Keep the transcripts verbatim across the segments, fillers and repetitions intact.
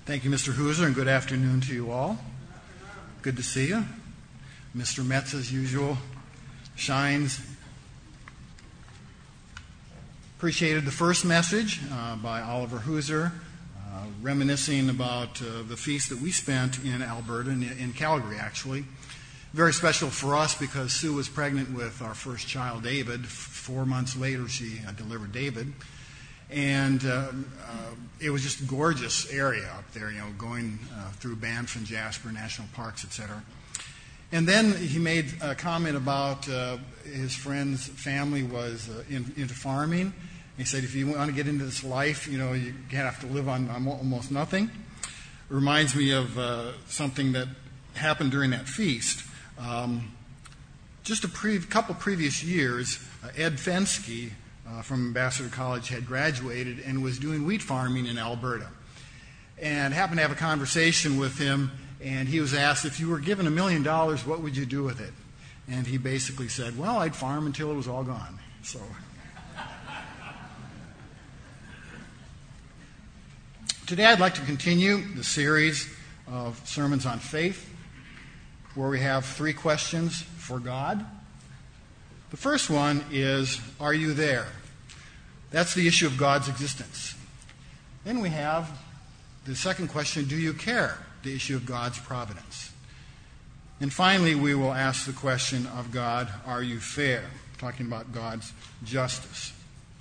Thank you, Mister Hooser, and good afternoon to you all. Good to see you. Mister Metz, as usual, shines. Appreciated the first message uh, by Oliver Hooser, uh, reminiscing about uh, the feast that we spent in Alberta, in, in Calgary, actually. Very special for us because Sue was pregnant with our first child, David. Four months later, she uh, delivered David. And uh, uh, it was just a gorgeous area up there, you know, going uh, through Banff and Jasper National Parks, et cetera. And then he made a comment about uh, his friend's family was uh, in, into farming. He said, if you want to get into this life, you know, you have to live on, on almost nothing. It reminds me of uh, something that happened during that feast. Um, just a pre- couple previous years, uh, Ed Fensky, Uh, from Ambassador College, had graduated and was doing wheat farming in Alberta. And happened to have a conversation with him, and he was asked, if you were given a million dollars, what would you do with it? And he basically said, well, I'd farm until it was all gone. So, today I'd like to continue the series of sermons on faith, where we have three questions for God. The first one is, are you there? That's the issue of God's existence. Then we have the second question, do you care? The issue of God's providence. And finally, we will ask the question of God, are you fair? Talking about God's justice.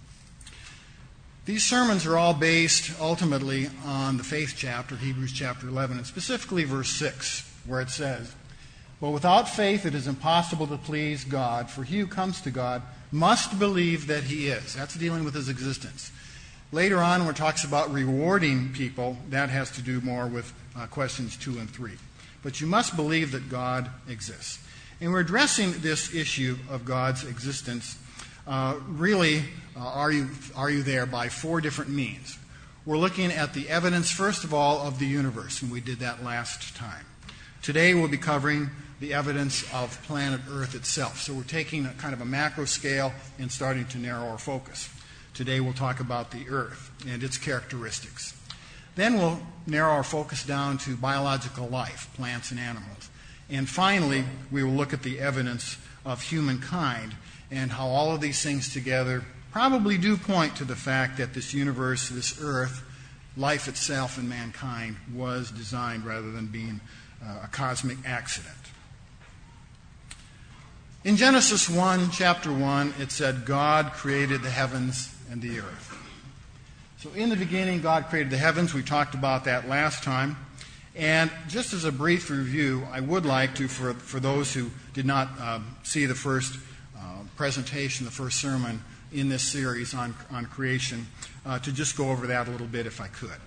These sermons are all based ultimately on the faith chapter, Hebrews chapter eleven, and specifically verse six, where it says, but without faith it is impossible to please God, for he who comes to God must believe that he is. That's dealing with his existence. Later on, when it talks about rewarding people, that has to do more with uh, questions two and three. But you must believe that God exists. And we're addressing this issue of God's existence, uh, really, uh, are you, are you there, by four different means. We're looking at the evidence, first of all, of the universe, and we did that last time. Today we'll be covering the evidence of planet Earth itself. So we're taking a kind of a macro scale and starting to narrow our focus. Today we'll talk about the Earth and its characteristics. Then we'll narrow our focus down to biological life, plants and animals. And finally, we will look at the evidence of humankind and how all of these things together probably do point to the fact that this universe, this Earth, life itself and mankind was designed rather than being uh, a cosmic accident. In Genesis one, chapter one, it said, God created the heavens and the earth. So in the beginning, God created the heavens. We talked about that last time. And just as a brief review, I would like to, for, for those who did not uh, see the first uh, presentation, the first sermon in this series on, on creation, uh, to just go over that a little bit if I could.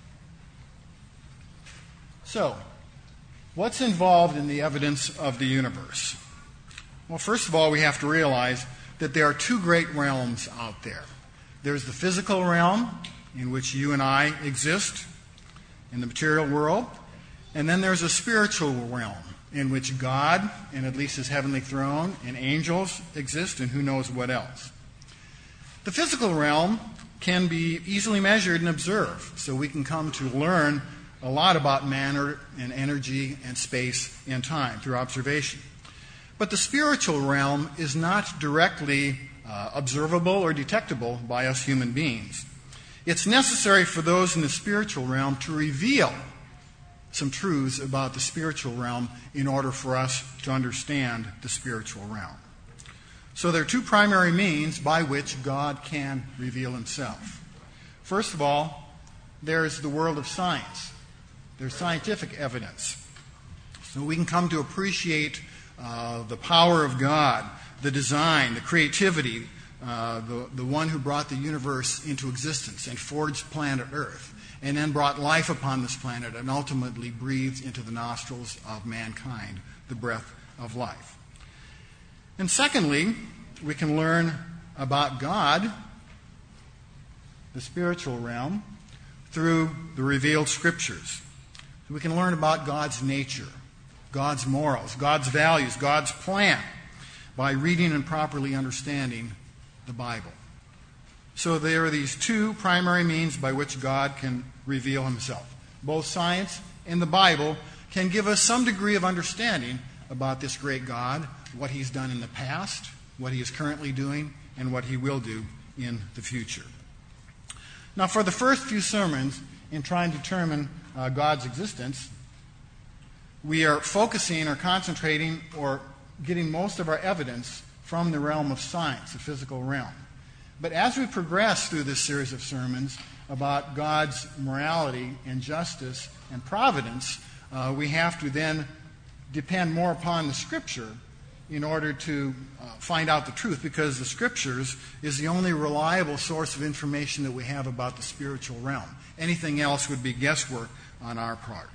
So, what's involved in the evidence of the universe? Well, first of all, we have to realize that there are two great realms out there. There's the physical realm, in which you and I exist, in the material world. And then there's a spiritual realm, in which God, and at least his heavenly throne, and angels exist, and who knows what else. The physical realm can be easily measured and observed, so we can come to learn a lot about matter and energy and space and time through observation. But the spiritual realm is not directly uh, observable or detectable by us human beings. It's necessary for those in the spiritual realm to reveal some truths about the spiritual realm in order for us to understand the spiritual realm. So there are two primary means by which God can reveal himself. First of all, there's the world of science. There's scientific evidence. So we can come to appreciate Uh, the power of God, the design, the creativity, uh, the, the one who brought the universe into existence and forged planet Earth, and then brought life upon this planet and ultimately breathed into the nostrils of mankind the breath of life. And secondly, we can learn about God, the spiritual realm, through the revealed scriptures. We can learn about God's nature, God's morals, God's values, God's plan, by reading and properly understanding the Bible. So there are these two primary means by which God can reveal himself. both science and the Bible, can give us some degree of understanding about this great God, what he's done in the past, what he is currently doing, and what he will do in the future. Now, for the first few sermons in trying to determine uh, God's existence, we are focusing or concentrating or getting most of our evidence from the realm of science, the physical realm. But as we progress through this series of sermons about God's morality and justice and providence, uh, we have to then depend more upon the Scripture in order to uh, find out the truth, because the Scriptures is the only reliable source of information that we have about the spiritual realm. Anything else would be guesswork on our part.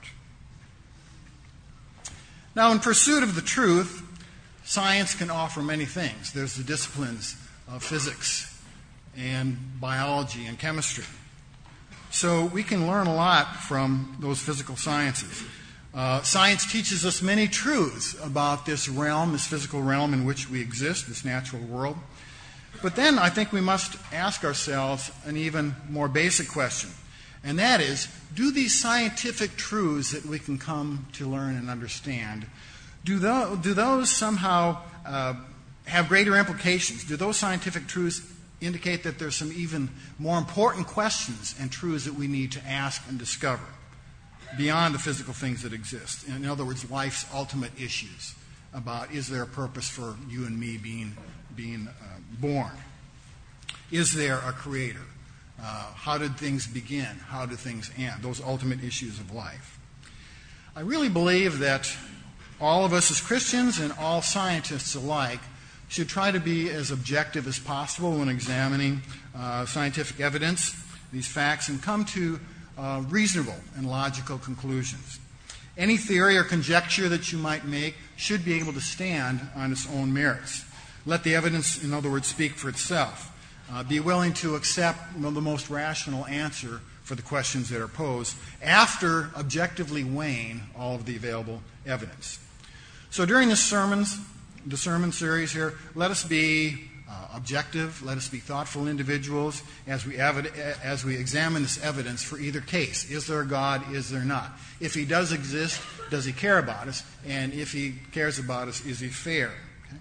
Now, in pursuit of the truth, science can offer many things. There's the disciplines of physics and biology and chemistry. So we can learn a lot from those physical sciences. Uh, science teaches us many truths about this realm, this physical realm in which we exist, this natural world. But then I think we must ask ourselves an even more basic question, and that is, do these scientific truths that we can come to learn and understand, do those, do those somehow uh, have greater implications? Do those scientific truths indicate that there's some even more important questions and truths that we need to ask and discover beyond the physical things that exist? In other words, life's ultimate issues about, is there a purpose for you and me being, being uh, born? Is there a creator? Uh, how did things begin? How do things end? Those ultimate issues of life. I really believe that all of us as Christians and all scientists alike should try to be as objective as possible when examining uh, scientific evidence, these facts, and come to uh, reasonable and logical conclusions. Any theory or conjecture that you might make should be able to stand on its own merits. Let the evidence, in other words, speak for itself. Uh, be willing to accept, you know, the most rational answer for the questions that are posed after objectively weighing all of the available evidence. So during this sermons, the sermon series here, let us be uh, objective, let us be thoughtful individuals as we, evid- as we examine this evidence for either case. Is there a God? Is there not? If he does exist, does he care about us? And if he cares about us, is he fair? Okay?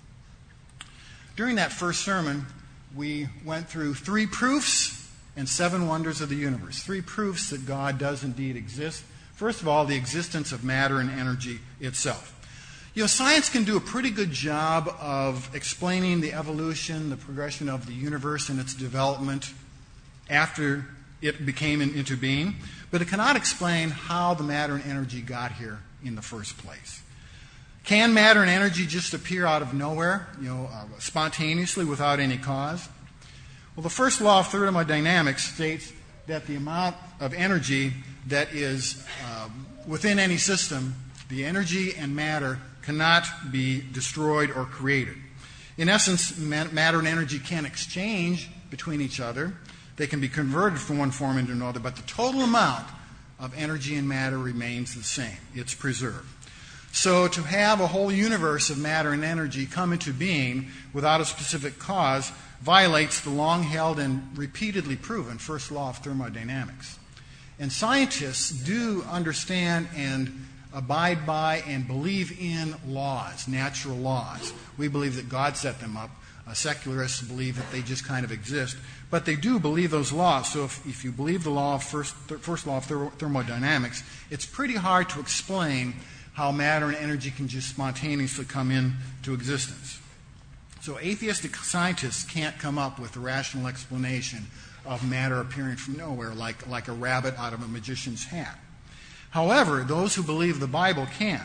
During that first sermon, we went through three proofs and seven wonders of the universe. Three proofs that God does indeed exist. First of all, the existence of matter and energy itself. You know, science can do a pretty good job of explaining the evolution, the progression of the universe and its development after it became in, into being, but it cannot explain how the matter and energy got here in the first place. Can matter and energy just appear out of nowhere, you know, uh, spontaneously without any cause? Well, the first law of thermodynamics states that the amount of energy that is uh, within any system, the energy and matter cannot be destroyed or created. In essence, matter and energy can exchange between each other. They can be converted from one form into another, but the total amount of energy and matter remains the same. It's preserved. So to have a whole universe of matter and energy come into being without a specific cause violates the long-held and repeatedly proven first law of thermodynamics. And scientists do understand and abide by and believe in laws, natural laws. We believe that God set them up. Uh, secularists believe that they just kind of exist. But they do believe those laws. So if, if you believe the law of first, th- first law of ther- thermodynamics, it's pretty hard to explain how matter and energy can just spontaneously come into existence. So atheistic scientists can't come up with a rational explanation of matter appearing from nowhere like, like a rabbit out of a magician's hat. However, those who believe the Bible can.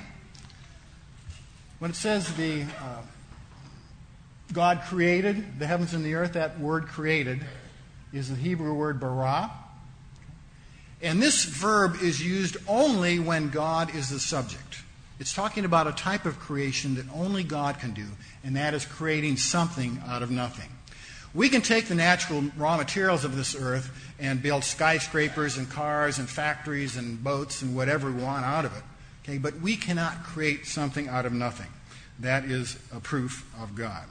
When it says the uh, God created the heavens and the earth, that word created is the Hebrew word bara. And this verb is used only when God is the subject. It's talking about a type of creation that only God can do, and that is creating something out of nothing. We can take the natural raw materials of this earth and build skyscrapers and cars and factories and boats and whatever we want out of it. Okay, but we cannot create something out of nothing. That is a proof of God.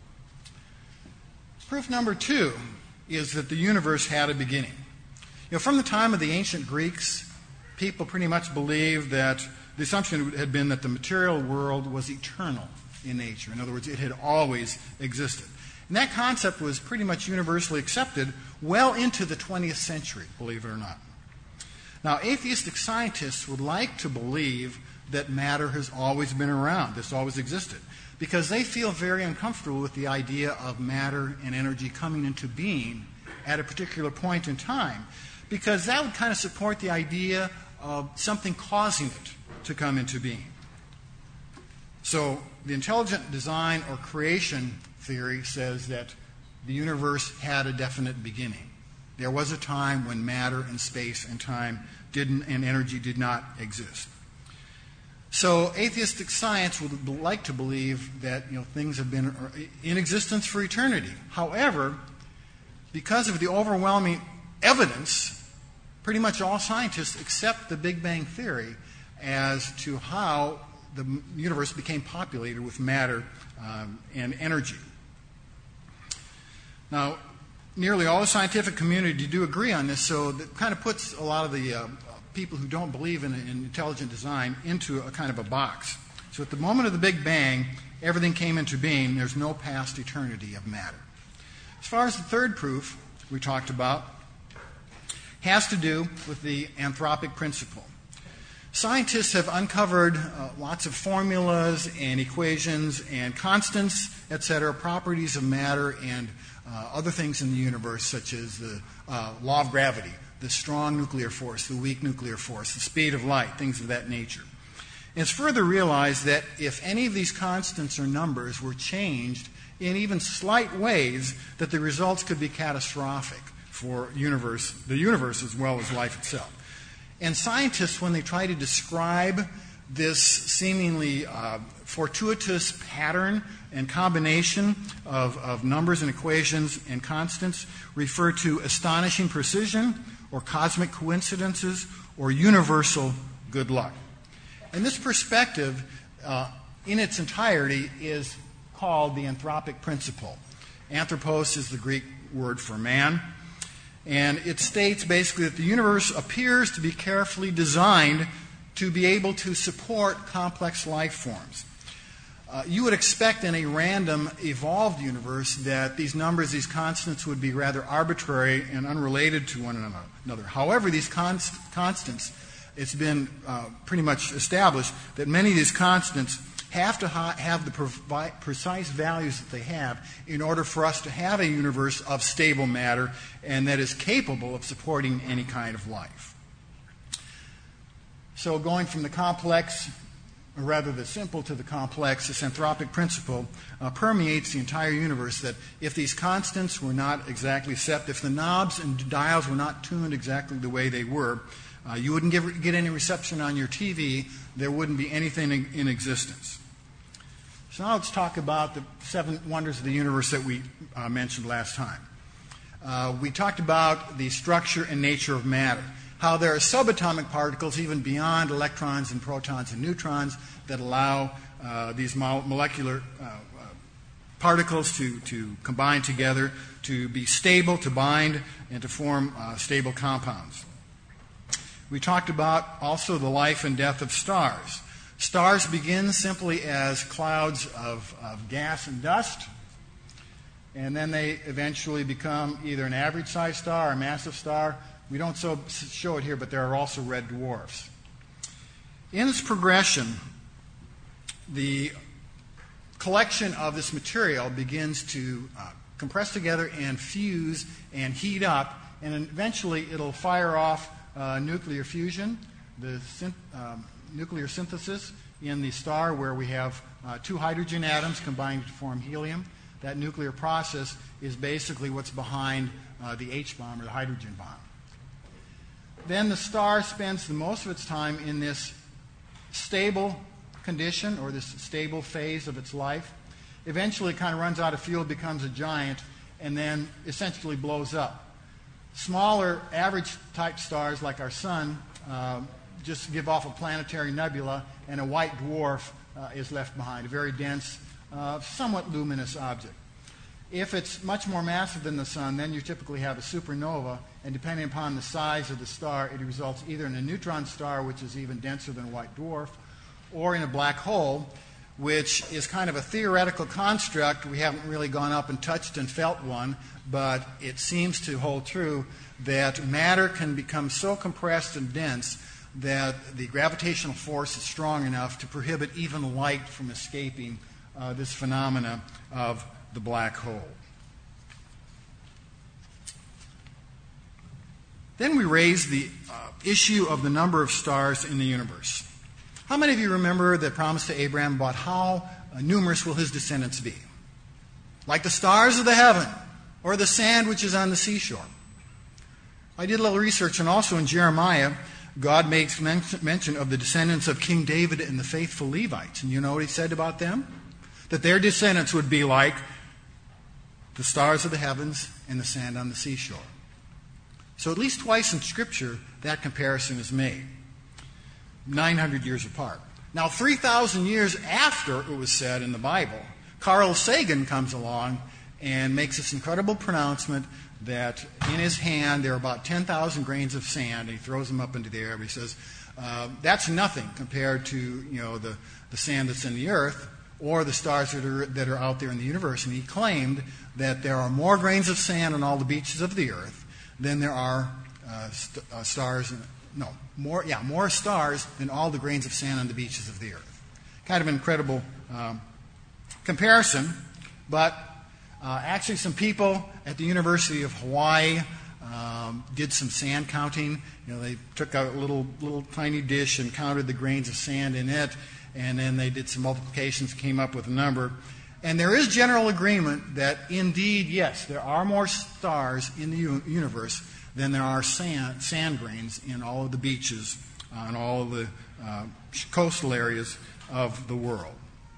Proof number two is that the universe had a beginning. You know, from the time of the ancient Greeks people pretty much believed that the assumption had been that the material world was eternal in nature. In other words, it had always existed. And that concept was pretty much universally accepted well into the twentieth century, believe it or not. Now, atheistic scientists would like to believe that matter has always been around, this always existed, because they feel very uncomfortable with the idea of matter and energy coming into being at a particular point in time, because that would kind of support the idea of something causing it to come into being. So the intelligent design or creation theory says that the universe had a definite beginning. There was a time when matter and space and time didn't, and energy did not exist. So atheistic science would like to believe that, you know, things have been in existence for eternity. However, because of the overwhelming evidence, pretty much all scientists accept the Big Bang Theory as to how the universe became populated with matter um, and energy. Now, nearly all the scientific community do agree on this, so that kind of puts a lot of the uh, people who don't believe in, in intelligent design into a kind of a box. So at the moment of the Big Bang, everything came into being. There's no past eternity of matter. As far as the third proof we talked about, has to do with the anthropic principle. Scientists have uncovered uh, lots of formulas and equations and constants, et cetera, properties of matter and uh, other things in the universe, such as the uh, law of gravity, the strong nuclear force, the weak nuclear force, the speed of light, things of that nature. And it's further realized that if any of these constants or numbers were changed in even slight ways, that the results could be catastrophic for universe, the universe as well as life itself. And scientists, when they try to describe this seemingly uh, fortuitous pattern and combination of, of numbers and equations and constants, refer to astonishing precision or cosmic coincidences or universal good luck. And this perspective, uh, in its entirety, is called the anthropic principle. Anthropos is the Greek word for man. And it states basically that the universe appears to be carefully designed to be able to support complex life forms. Uh, you would expect in a random, evolved universe that these numbers, these constants, would be rather arbitrary and unrelated to one another. However, these const- constants, it's been uh, pretty much established that many of these constants have to ha- have the provi- precise values that they have in order for us to have a universe of stable matter and that is capable of supporting any kind of life. So going from the complex, or rather the simple to the complex, this anthropic principle uh, permeates the entire universe, that if these constants were not exactly set, if the knobs and dials were not tuned exactly the way they were, uh, you wouldn't give, get any reception on your T V, there wouldn't be anything in, in existence. So now let's talk about the seven wonders of the universe that we uh, mentioned last time. Uh, we talked about the structure and nature of matter, how there are subatomic particles even beyond electrons and protons and neutrons that allow uh, these mo- molecular uh, uh, particles to, to combine together, to be stable, to bind, and to form uh, stable compounds. We talked about also the life and death of stars. Stars begin simply as clouds of, of gas and dust, and then they eventually become either an average-sized star or a massive star. We don't so show it here, but there are also red dwarfs. In this progression, the collection of this material begins to uh, compress together and fuse and heat up, and eventually it'll fire off uh, nuclear fusion, the synth- um, nuclear synthesis in the star where we have uh, two hydrogen atoms combining to form helium. That nuclear process is basically what's behind uh, the H-bomb or the hydrogen bomb. Then the star spends the most of its time in this stable condition or this stable phase of its life. Eventually it kind of runs out of fuel, becomes a giant, and then essentially blows up. Smaller average type stars like our sun uh, just give off a planetary nebula, and a white dwarf uh, is left behind, a very dense, uh, somewhat luminous object. If it's much more massive than the sun, then you typically have a supernova, and depending upon the size of the star, it results either in a neutron star, which is even denser than a white dwarf, or in a black hole, which is kind of a theoretical construct. We haven't really gone up and touched and felt one, but it seems to hold true that matter can become so compressed and dense that the gravitational force is strong enough to prohibit even light from escaping uh, this phenomena of the black hole. Then we raise the uh, issue of the number of stars in the universe. How many of you remember the promise to Abraham about how uh, numerous will his descendants be? Like the stars of the heaven, or the sand which is on the seashore. I did a little research, and also in Jeremiah, God makes mention of the descendants of King David and the faithful Levites. And you know what he said about them? That their descendants would be like the stars of the heavens and the sand on the seashore. So at least twice in Scripture, that comparison is made. nine hundred years apart. Now, three thousand years after it was said in the Bible, Carl Sagan comes along and makes this incredible pronouncement that in his hand there are about ten thousand grains of sand, and he throws them up into the air. He says, uh, that's nothing compared to, you know, the, the sand that's in the earth or the stars that are, that are out there in the universe. And he claimed that there are more grains of sand on all the beaches of the earth than there are uh, st- uh, stars, in, no, more, yeah, more stars than all the grains of sand on the beaches of the earth. Kind of an incredible um, comparison, but Uh, actually, some people at the University of Hawaii um, did some sand counting. You know, they took a little little tiny dish and counted the grains of sand in it, and then they did some multiplications, came up with a number. And there is general agreement that indeed, yes, there are more stars in the u- universe than there are sand, sand grains in all of the beaches on all of the uh, coastal areas of the world.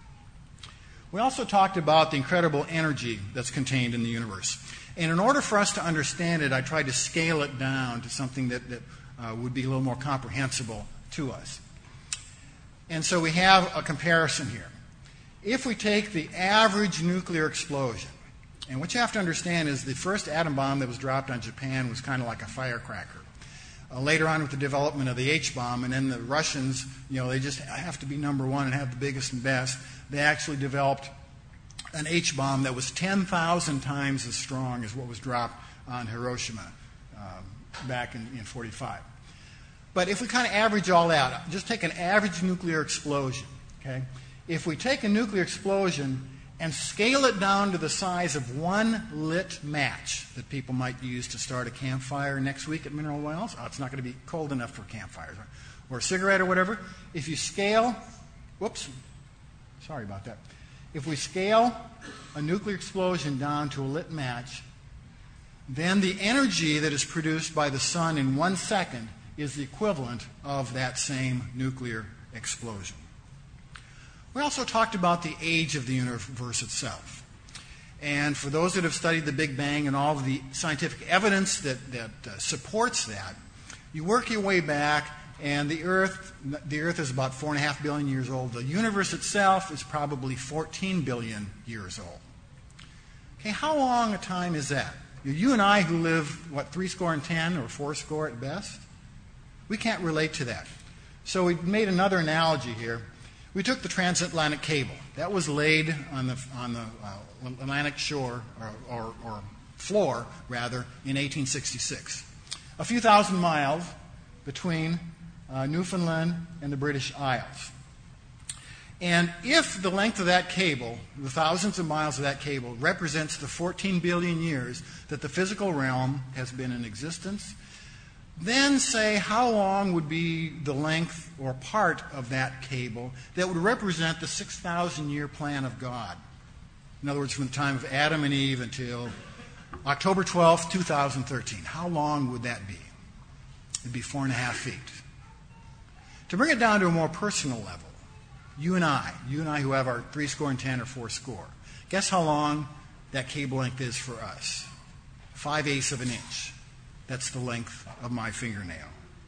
We also talked about the incredible energy that's contained in the universe. And in order for us to understand it, I tried to scale it down to something that, that uh, would be a little more comprehensible to us. And so we have a comparison here. If we take the average nuclear explosion, and what you have to understand is the first atom bomb that was dropped on Japan was kind of like a firecracker. Uh, later on with the development of the H-bomb, and then the Russians, you know, they just have to be number one and have the biggest and best. They actually developed an H-bomb that was ten thousand times as strong as what was dropped on Hiroshima uh, back in, in forty-five. But if we kind of average all that, just take an average nuclear explosion, okay? If we take a nuclear explosion and scale it down to the size of one lit match that people might use to start a campfire next week at Mineral Wells. Oh, it's not going to be cold enough for campfires. Or a cigarette or whatever. If you scale, whoops, sorry about that. If we scale a nuclear explosion down to a lit match, then the energy that is produced by the sun in one second is the equivalent of that same nuclear explosion. We also talked about the age of the universe itself. And for those that have studied the Big Bang and all of the scientific evidence that, that uh, supports that, you work your way back, and the Earth, the Earth is about four and a half billion years old. The universe itself is probably fourteen billion years old. Okay, how long a time is that? You and I, who live, what, three score and ten, or four score at best, we can't relate to that. So we made another analogy here. We took the transatlantic cable. That was laid on the on the uh, Atlantic shore, or, or, or floor, rather, in eighteen sixty-six. A few thousand miles between uh, Newfoundland and the British Isles. And if the length of that cable, the thousands of miles of that cable, represents the fourteen billion years that the physical realm has been in existence, then say how long would be the length or part of that cable that would represent the six thousand year plan of God. In other words, from the time of Adam and Eve until October twelfth, two thousand thirteen. How long would that be? It'd be four and a half feet. To bring it down to a more personal level, you and I, you and I who have our three score and ten or four score, guess how long that cable length is for us? Five eighths of an inch. That's the length of my fingernail.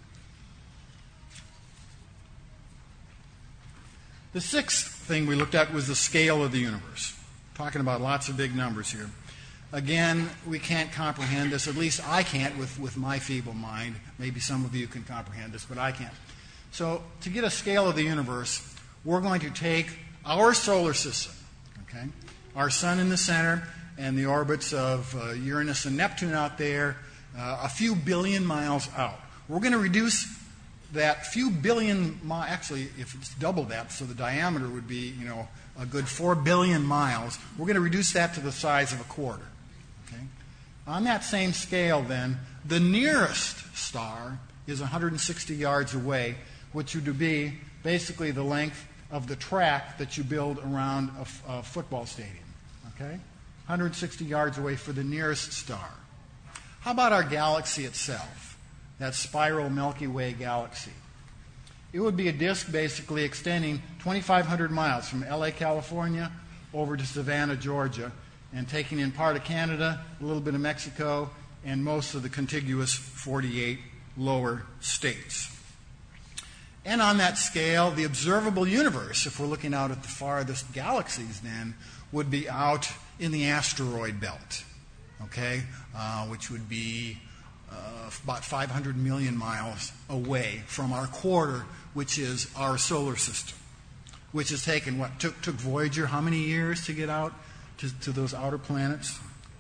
The sixth thing we looked at was the scale of the universe. Talking about lots of big numbers here. Again, we can't comprehend this. At least I can't with, with my feeble mind. Maybe some of you can comprehend this, but I can't. So to get a scale of the universe, we're going to take our solar system, okay, our sun in the center, and the orbits of uh, Uranus and Neptune out there, uh, a few billion miles out. We're going to reduce that few billion miles, actually, if it's double that, so the diameter would be, you know, a good four billion miles. We're going to reduce that to the size of a quarter. Okay? On that same scale, then, the nearest star is one hundred sixty yards away, which would be basically the length of the track that you build around a, f- a football stadium. Okay? one hundred sixty yards away for the nearest star. How about our galaxy itself, that spiral Milky Way galaxy? It would be a disk basically extending twenty-five hundred miles from L A, California, over to Savannah, Georgia, and taking in part of Canada, a little bit of Mexico, and most of the contiguous forty-eight lower states. And on that scale, the observable universe, if we're looking out at the farthest galaxies then, would be out in the asteroid belt, okay, uh, which would be uh, about five hundred million miles away from our quarter, which is our solar system, which has taken, what, took, took Voyager how many years to get out to, to those outer planets?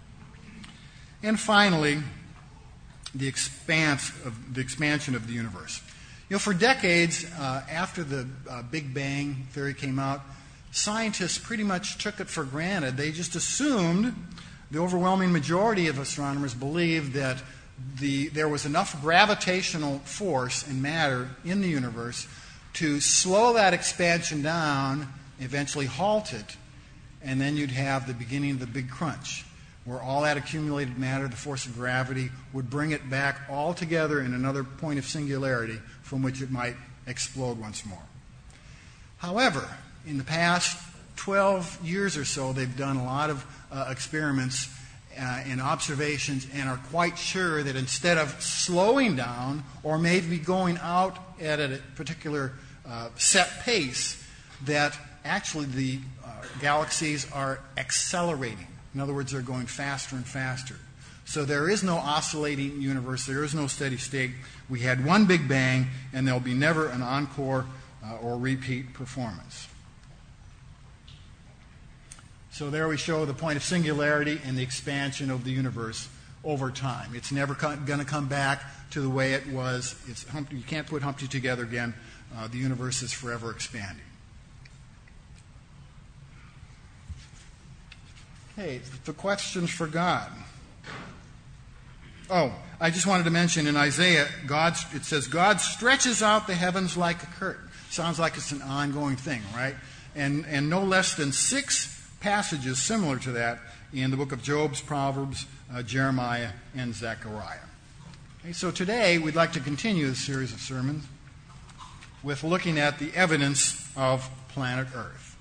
And finally, the expanse of the expansion of the universe. You know, for decades uh, after the uh, Big Bang theory came out, scientists pretty much took it for granted. They just assumed, the overwhelming majority of astronomers believed, that the, there was enough gravitational force and matter in the universe to slow that expansion down, eventually halt it, and then you'd have the beginning of the Big Crunch, where all that accumulated matter, the force of gravity, would bring it back all together in another point of singularity from which it might explode once more. However, in the past twelve years or so, they've done a lot of uh, experiments uh, and observations and are quite sure that instead of slowing down or maybe going out at a particular uh, set pace, that actually the uh, galaxies are accelerating. In other words, they're going faster and faster. So there is no oscillating universe. There is no steady state. We had one Big Bang, and there'll be never an encore uh, or repeat performance. So there we show the point of singularity and the expansion of the universe over time. It's never co- going to come back to the way it was. It's Humpty, you can't put Humpty together again. Uh, the universe is forever expanding. Okay, the questions for God. Oh, I just wanted to mention in Isaiah, God, it says, God stretches out the heavens like a curtain. Sounds like it's an ongoing thing, right? And, and no less than six passages similar to that in the book of Job, Proverbs, uh, Jeremiah, and Zechariah. Okay, so today we'd like to continue this series of sermons with looking at the evidence of planet Earth.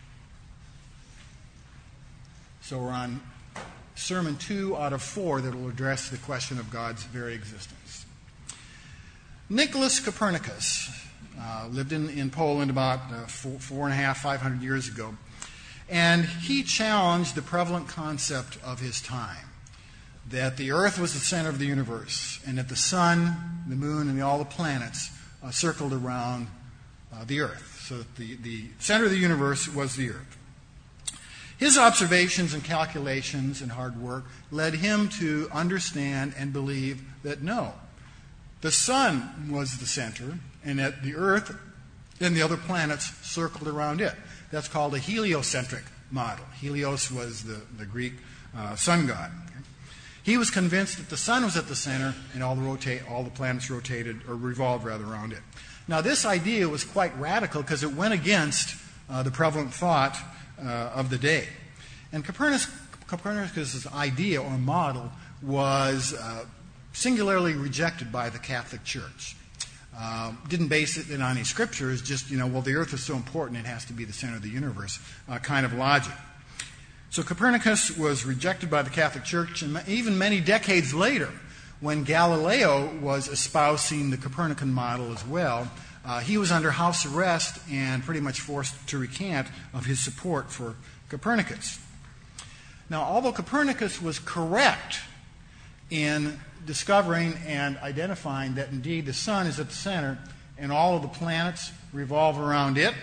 So we're on sermon two out of four that will address the question of God's very existence. Nicholas Copernicus uh, lived in, in Poland about uh, four, four and a half, five hundred years ago, and he challenged the prevalent concept of his time, that the Earth was the center of the universe, and that the sun, the moon, and all the planets uh, circled around uh, the Earth. So that the, the center of the universe was the Earth. His observations and calculations and hard work led him to understand and believe that no, the sun was the center, and that the Earth and the other planets circled around it. That's called a heliocentric model. Helios was the, the Greek uh, sun god. He was convinced that the sun was at the center and all the, rotate, all the planets rotated, or revolved rather, around it. Now, this idea was quite radical because it went against uh, the prevalent thought uh, of the day. And Copernicus, Copernicus' idea or model was uh, singularly rejected by the Catholic Church. Uh, didn't base it on any scriptures, just, you know, well, the Earth is so important it has to be the center of the universe uh, kind of logic. So Copernicus was rejected by the Catholic Church, and even many decades later, when Galileo was espousing the Copernican model as well, uh, he was under house arrest and pretty much forced to recant of his support for Copernicus. Now, although Copernicus was correct in discovering and identifying that indeed the sun is at the center and all of the planets revolve around it,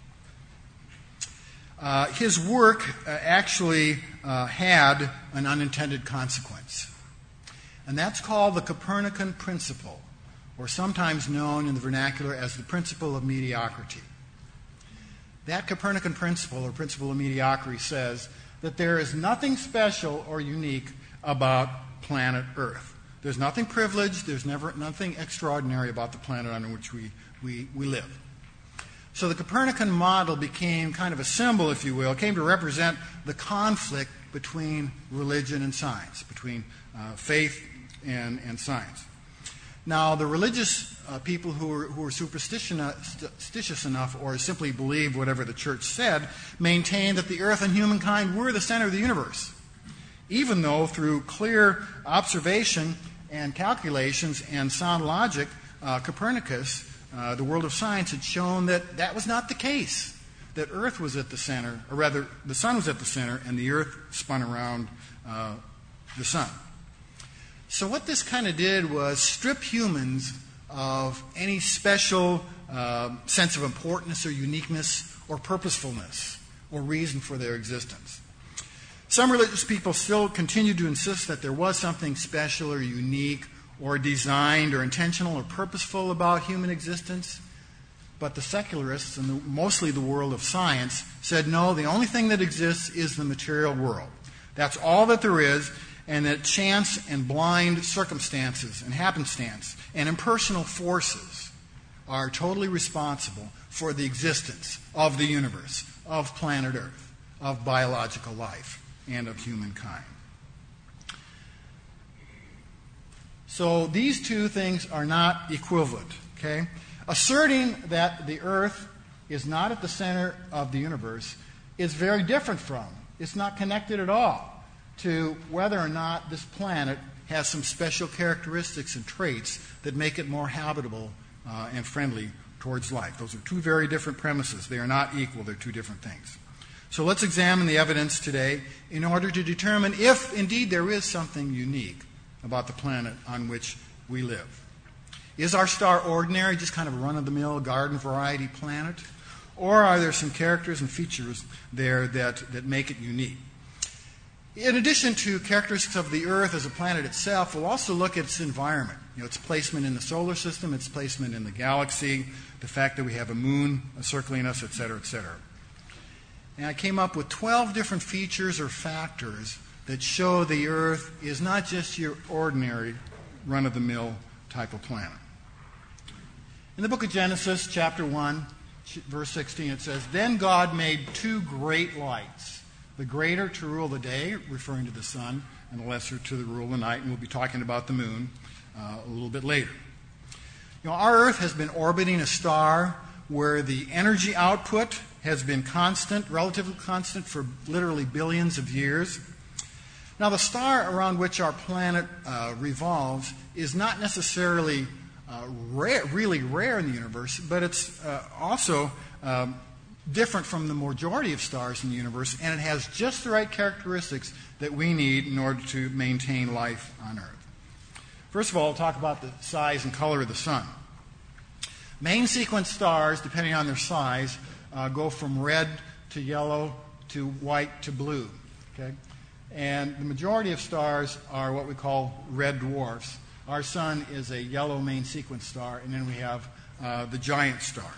uh, his work uh, actually uh, had an unintended consequence. And that's called the Copernican principle, or sometimes known in the vernacular as the principle of mediocrity. That Copernican principle, or principle of mediocrity, says that there is nothing special or unique about planet Earth. There's nothing privileged, there's never nothing extraordinary about the planet on which we, we, we live. So the Copernican model became kind of a symbol, if you will, came to represent the conflict between religion and science, between uh, faith and, and science. Now, the religious uh, people who were, who were superstitious enough or simply believed whatever the church said maintained that the earth and humankind were the center of the universe, even though through clear observation and calculations and sound logic, uh, Copernicus, uh, the world of science, had shown that that was not the case, that Earth was at the center, or rather, the sun was at the center and the Earth spun around uh, the sun. So what this kind of did was strip humans of any special uh, sense of importance or uniqueness or purposefulness or reason for their existence. Some religious people still continue to insist that there was something special or unique or designed or intentional or purposeful about human existence. But the secularists, and the, mostly the world of science, said no, the only thing that exists is the material world. That's all that there is, and that chance and blind circumstances and happenstance and impersonal forces are totally responsible for the existence of the universe, of planet Earth, of biological life, and of humankind. So these two things are not equivalent, okay? Asserting that the Earth is not at the center of the universe is very different from, it's not connected at all to whether or not this planet has some special characteristics and traits that make it more habitable uh, and friendly towards life. Those are two very different premises. They are not equal. They're two different things. So let's examine the evidence today in order to determine if indeed there is something unique about the planet on which we live. Is our star ordinary, just kind of a run-of-the-mill garden variety planet? Or are there some characters and features there that, that make it unique? In addition to characteristics of the Earth as a planet itself, we'll also look at its environment, you know, its placement in the solar system, its placement in the galaxy, the fact that we have a moon circling us, et cetera, et cetera. And I came up with twelve different features or factors that show the Earth is not just your ordinary run-of-the-mill type of planet. In the book of Genesis, chapter one, verse sixteen, it says, "Then God made two great lights, the greater to rule the day," referring to the sun, "and the lesser to the rule of the night." And we'll be talking about the moon uh, a little bit later. You know, our Earth has been orbiting a star where the energy output has been constant, relatively constant, for literally billions of years. Now, the star around which our planet uh, revolves is not necessarily uh, rare, really rare in the universe, but it's uh, also um, different from the majority of stars in the universe, and it has just the right characteristics that we need in order to maintain life on Earth. First of all, we'll talk about the size and color of the sun. Main sequence stars, depending on their size, uh, go from red to yellow to white to blue. Okay? And the majority of stars are what we call red dwarfs. Our sun is a yellow main sequence star, and then we have uh, the giant stars.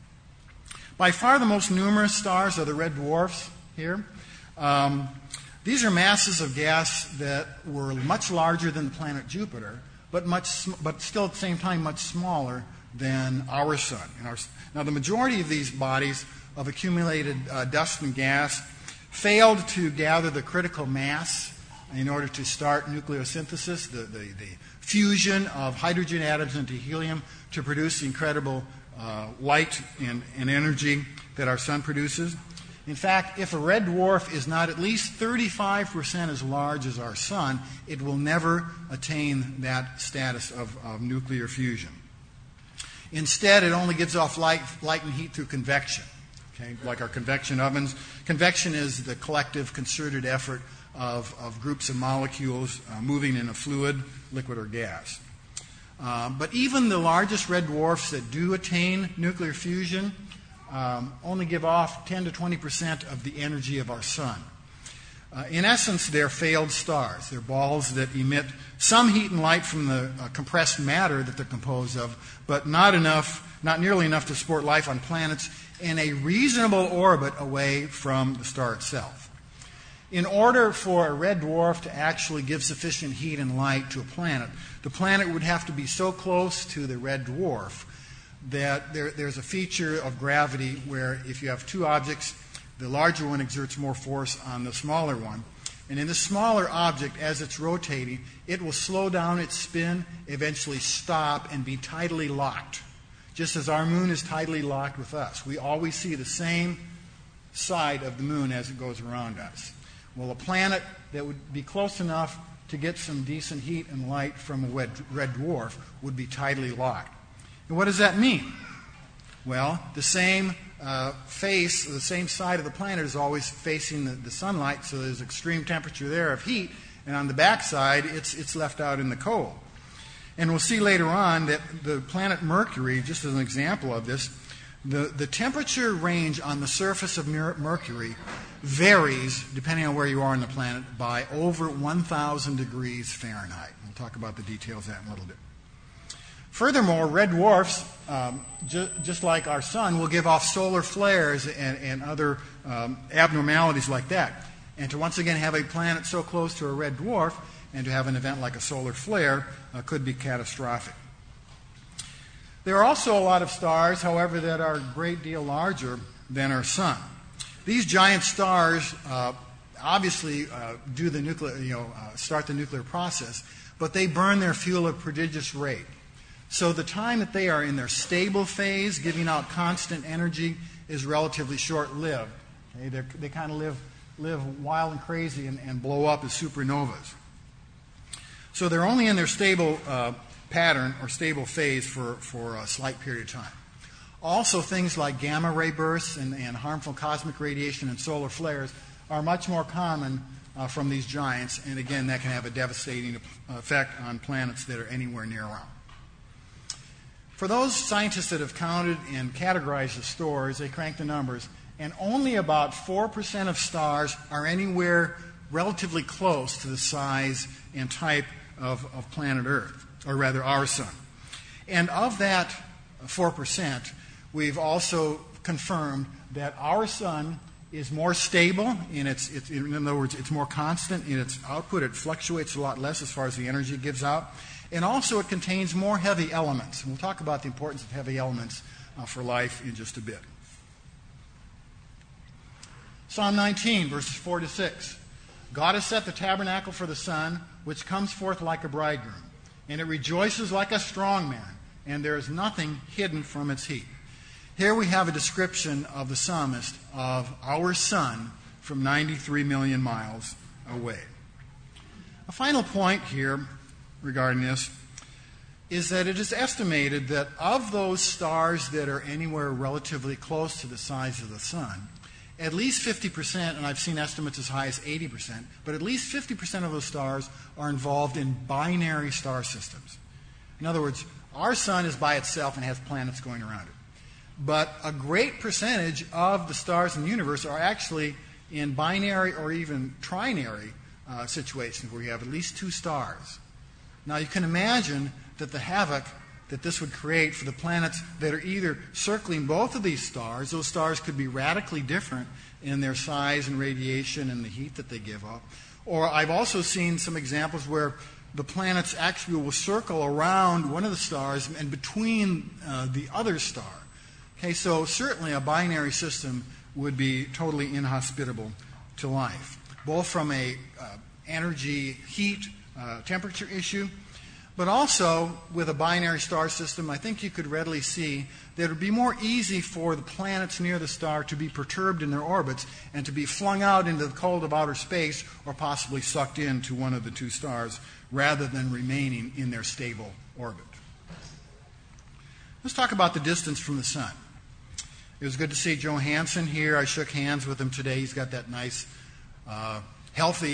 By far the most numerous stars are the red dwarfs here. Um, these are masses of gas that were much larger than the planet Jupiter, but much, but still at the same time much smaller than our sun. And our, now, the majority of these bodies of accumulated uh, dust and gas failed to gather the critical mass in order to start nucleosynthesis, the, the, the fusion of hydrogen atoms into helium to produce the incredible uh, light and, and energy that our sun produces. In fact, if a red dwarf is not at least thirty-five percent as large as our sun, it will never attain that status of, of nuclear fusion. Instead, it only gives off light, light and heat through convection, okay, like our convection ovens. Convection is the collective, concerted effort of, of groups of molecules uh, moving in a fluid, liquid, or gas. Uh, but even the largest red dwarfs that do attain nuclear fusion um, only give off ten to twenty percent of the energy of our sun. Uh, in essence, they're failed stars. They're balls that emit some heat and light from the uh, compressed matter that they're composed of, but not enough, not nearly enough to support life on planets in a reasonable orbit away from the star itself. In order for a red dwarf to actually give sufficient heat and light to a planet, the planet would have to be so close to the red dwarf that there, there's a feature of gravity where if you have two objects, the larger one exerts more force on the smaller one. And in the smaller object, as it's rotating, it will slow down its spin, eventually stop, and be tidally locked. Just as our moon is tidally locked with us. We always see the same side of the moon as it goes around us. Well, a planet that would be close enough to get some decent heat and light from a red, red dwarf would be tidally locked. And what does that mean? Well, the same uh, face, the same side of the planet is always facing the, the sunlight, so there's extreme temperature there of heat, and on the back side, it's, it's left out in the cold. And we'll see later on that the planet Mercury, just as an example of this, the, the temperature range on the surface of Mercury varies, depending on where you are on the planet, by over one thousand degrees Fahrenheit. We'll talk about the details of that in a little bit. Furthermore, red dwarfs, um, ju- just like our sun, will give off solar flares and, and other um, abnormalities like that. And to once again have a planet so close to a red dwarf and to have an event like a solar flare uh, could be catastrophic. There are also a lot of stars, however, that are a great deal larger than our sun. These giant stars uh, obviously uh, do the nuclear, you know, uh, start the nuclear process, but they burn their fuel at a prodigious rate. So the time that they are in their stable phase, giving out constant energy, is relatively short-lived. Okay? They kind of live live wild and crazy and, and blow up as supernovas. So they're only in their stable uh, pattern or stable phase for, for a slight period of time. Also, things like gamma ray bursts and, and harmful cosmic radiation and solar flares are much more common uh, from these giants, and again, that can have a devastating effect on planets that are anywhere near around. For those scientists that have counted and categorized the stars, they crank the numbers, and only about four percent of stars are anywhere relatively close to the size and type of, of planet Earth, or rather our sun. And of that four percent, we've also confirmed that our sun is more stable in its, its, in other words, it's more constant in its output. It fluctuates a lot less as far as the energy it gives out. And also it contains more heavy elements. And we'll talk about the importance of heavy elements uh, for life in just a bit. Psalm nineteen, verses four to six. God has set the tabernacle for the sun, which comes forth like a bridegroom, and it rejoices like a strong man, and there is nothing hidden from its heat. Here we have a description of the psalmist of our sun from ninety-three million miles away. A final point here regarding this is that it is estimated that of those stars that are anywhere relatively close to the size of the sun, at least fifty percent, and I've seen estimates as high as eighty percent, but at least fifty percent of those stars are involved in binary star systems. In other words, our sun is by itself and has planets going around it. But a great percentage of the stars in the universe are actually in binary or even trinary uh, situations where you have at least two stars. Now you can imagine that the havoc that this would create for the planets that are either circling both of these stars. Those stars could be radically different in their size and radiation and the heat that they give off. Or I've also seen some examples where the planets actually will circle around one of the stars and between uh, the other star. Okay, so certainly a binary system would be totally inhospitable to life, both from a uh, energy, heat, uh, temperature issue, but also with a binary star system. I think you could readily see that it would be more easy for the planets near the star to be perturbed in their orbits and to be flung out into the cold of outer space or possibly sucked into one of the two stars rather than remaining in their stable orbit. Let's talk about the distance from the sun. It was good to see Joe Hansen here. I shook hands with him today. He's got that nice, uh, healthy uh,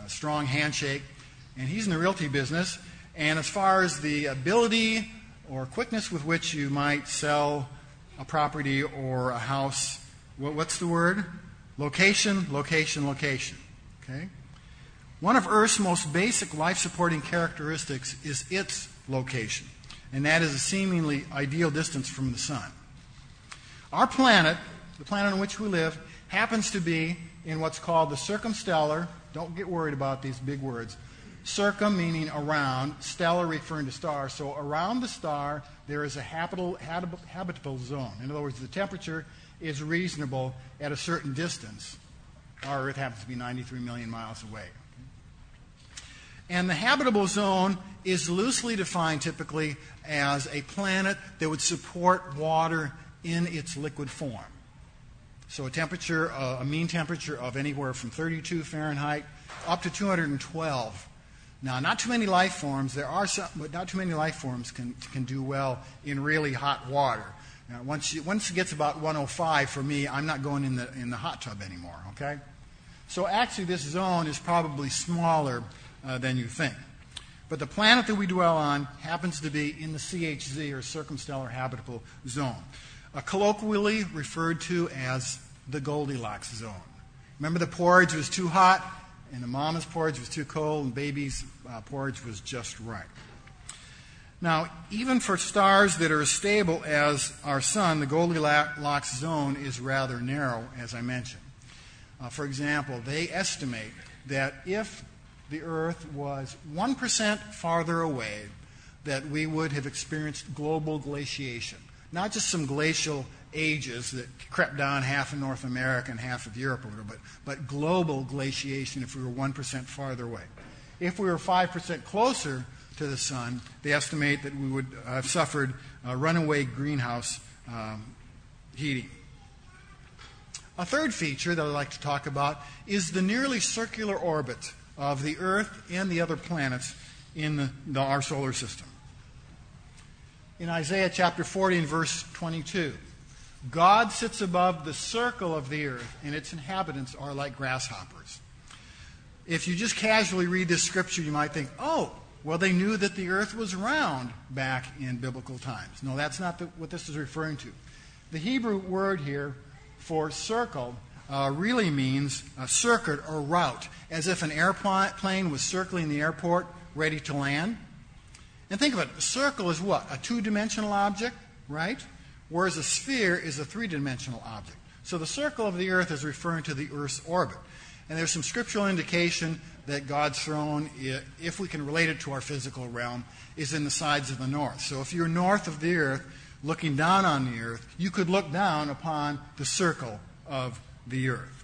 a strong handshake, and he's in the realty business. And as far as the ability or quickness with which you might sell a property or a house, what, what's the word? Location, location, location. Okay? One of Earth's most basic life-supporting characteristics is its location, and that is a seemingly ideal distance from the sun. Our planet, the planet on which we live, happens to be in what's called the circumstellar. Don't get worried about these big words. Circum meaning around, stellar referring to star. So around the star, there is a habitable, habitable zone. In other words, the temperature is reasonable at a certain distance. Our Earth happens to be ninety-three million miles away. And the habitable zone is loosely defined typically as a planet that would support water in its liquid form. So a temperature, uh, a mean temperature of anywhere from thirty-two Fahrenheit up to two hundred twelve. Now, not too many life forms. There are some, but not too many life forms can can do well in really hot water. Now, once you, once it gets about one oh five for me, I'm not going in the in the hot tub anymore. Okay, so actually, this zone is probably smaller uh, than you think. But the planet that we dwell on happens to be in the C H Z, or circumstellar habitable zone, uh, colloquially referred to as the Goldilocks zone. Remember, the porridge was too hot, and the mama's porridge was too cold, and baby's uh, porridge was just right. Now, even for stars that are as stable as our sun, the Goldilocks zone is rather narrow, as I mentioned. Uh, for example, they estimate that if the Earth was one percent farther away, that we would have experienced global glaciation. Not just some glacial ages that crept down half of North America and half of Europe, or whatever, but, but global glaciation if we were one percent farther away. If we were five percent closer to the sun, they estimate that we would have suffered uh, runaway greenhouse um, heating. A third feature that I'd like to talk about is the nearly circular orbit of the Earth and the other planets in the, the, our solar system. In Isaiah chapter forty and verse twenty-two, God sits above the circle of the earth, and its inhabitants are like grasshoppers. If you just casually read this scripture, you might think, oh, well, they knew that the earth was round back in biblical times. No, that's not the, what this is referring to. The Hebrew word here for circle uh, really means a circuit or route, as if an airplane was circling the airport ready to land. And think of it, a circle is what? A two-dimensional object, right? Whereas a sphere is a three-dimensional object. So the circle of the earth is referring to the Earth's orbit. And there's some scriptural indication that God's throne, if we can relate it to our physical realm, is in the sides of the north. So if you're north of the earth, looking down on the earth, you could look down upon the circle of the earth.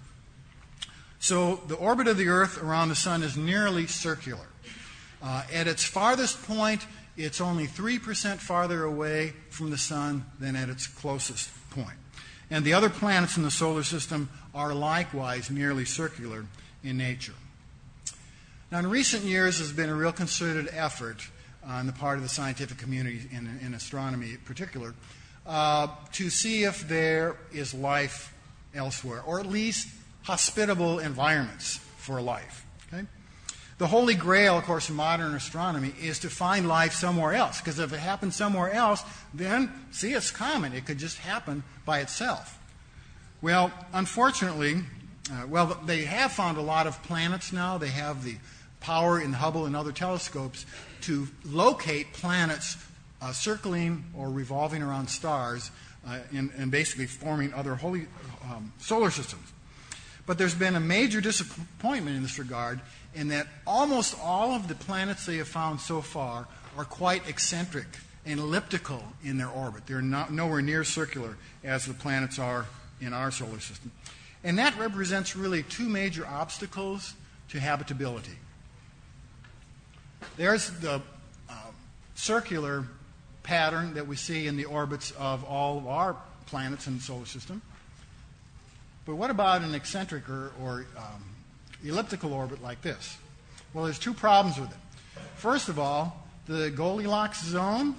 So the orbit of the earth around the sun is nearly circular. Uh, at its farthest point, it's only three percent farther away from the sun than at its closest point. And the other planets in the solar system are likewise nearly circular in nature. Now, in recent years, there's been a real concerted effort on the part of the scientific community, in, in astronomy in particular, uh, to see if there is life elsewhere, or at least hospitable environments for life. Okay? The holy grail, of course, in modern astronomy is to find life somewhere else. Because if it happens somewhere else, then, see, it's common. It could just happen by itself. Well, unfortunately, uh, well, they have found a lot of planets now. They have the power in Hubble and other telescopes to locate planets uh, circling or revolving around stars uh, and, and basically forming other holy um, solar systems. But there's been a major disappointment in this regard, in that almost all of the planets they have found so far are quite eccentric and elliptical in their orbit. They're not, nowhere near circular as the planets are in our solar system. And that represents really two major obstacles to habitability. There's the uh, circular pattern that we see in the orbits of all of our planets in the solar system. But what about an eccentric or, or um, elliptical orbit like this? Well, there's two problems with it. First of all, the Goldilocks zone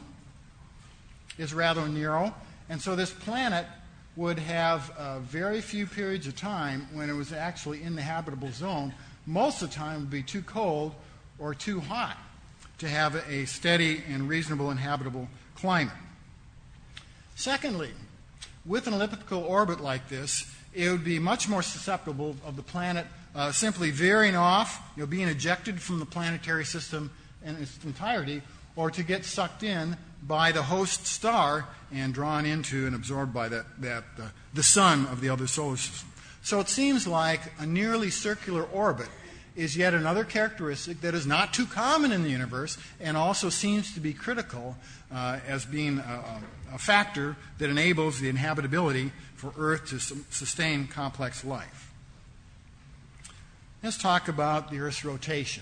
is rather narrow, and so this planet would have uh, very few periods of time when it was actually in the habitable zone most of the time would be too cold or too hot to have a steady and reasonable inhabitable climate. Secondly, with an elliptical orbit like this, it would be much more susceptible of the planet uh, simply veering off, you know, being ejected from the planetary system in its entirety, or to get sucked in by the host star and drawn into and absorbed by that, that uh, the sun of the other solar system. So it seems like a nearly circular orbit is yet another characteristic that is not too common in the universe and also seems to be critical uh, as being a, a factor that enables the inhabitability for Earth to su- sustain complex life. Let's talk about the Earth's rotation.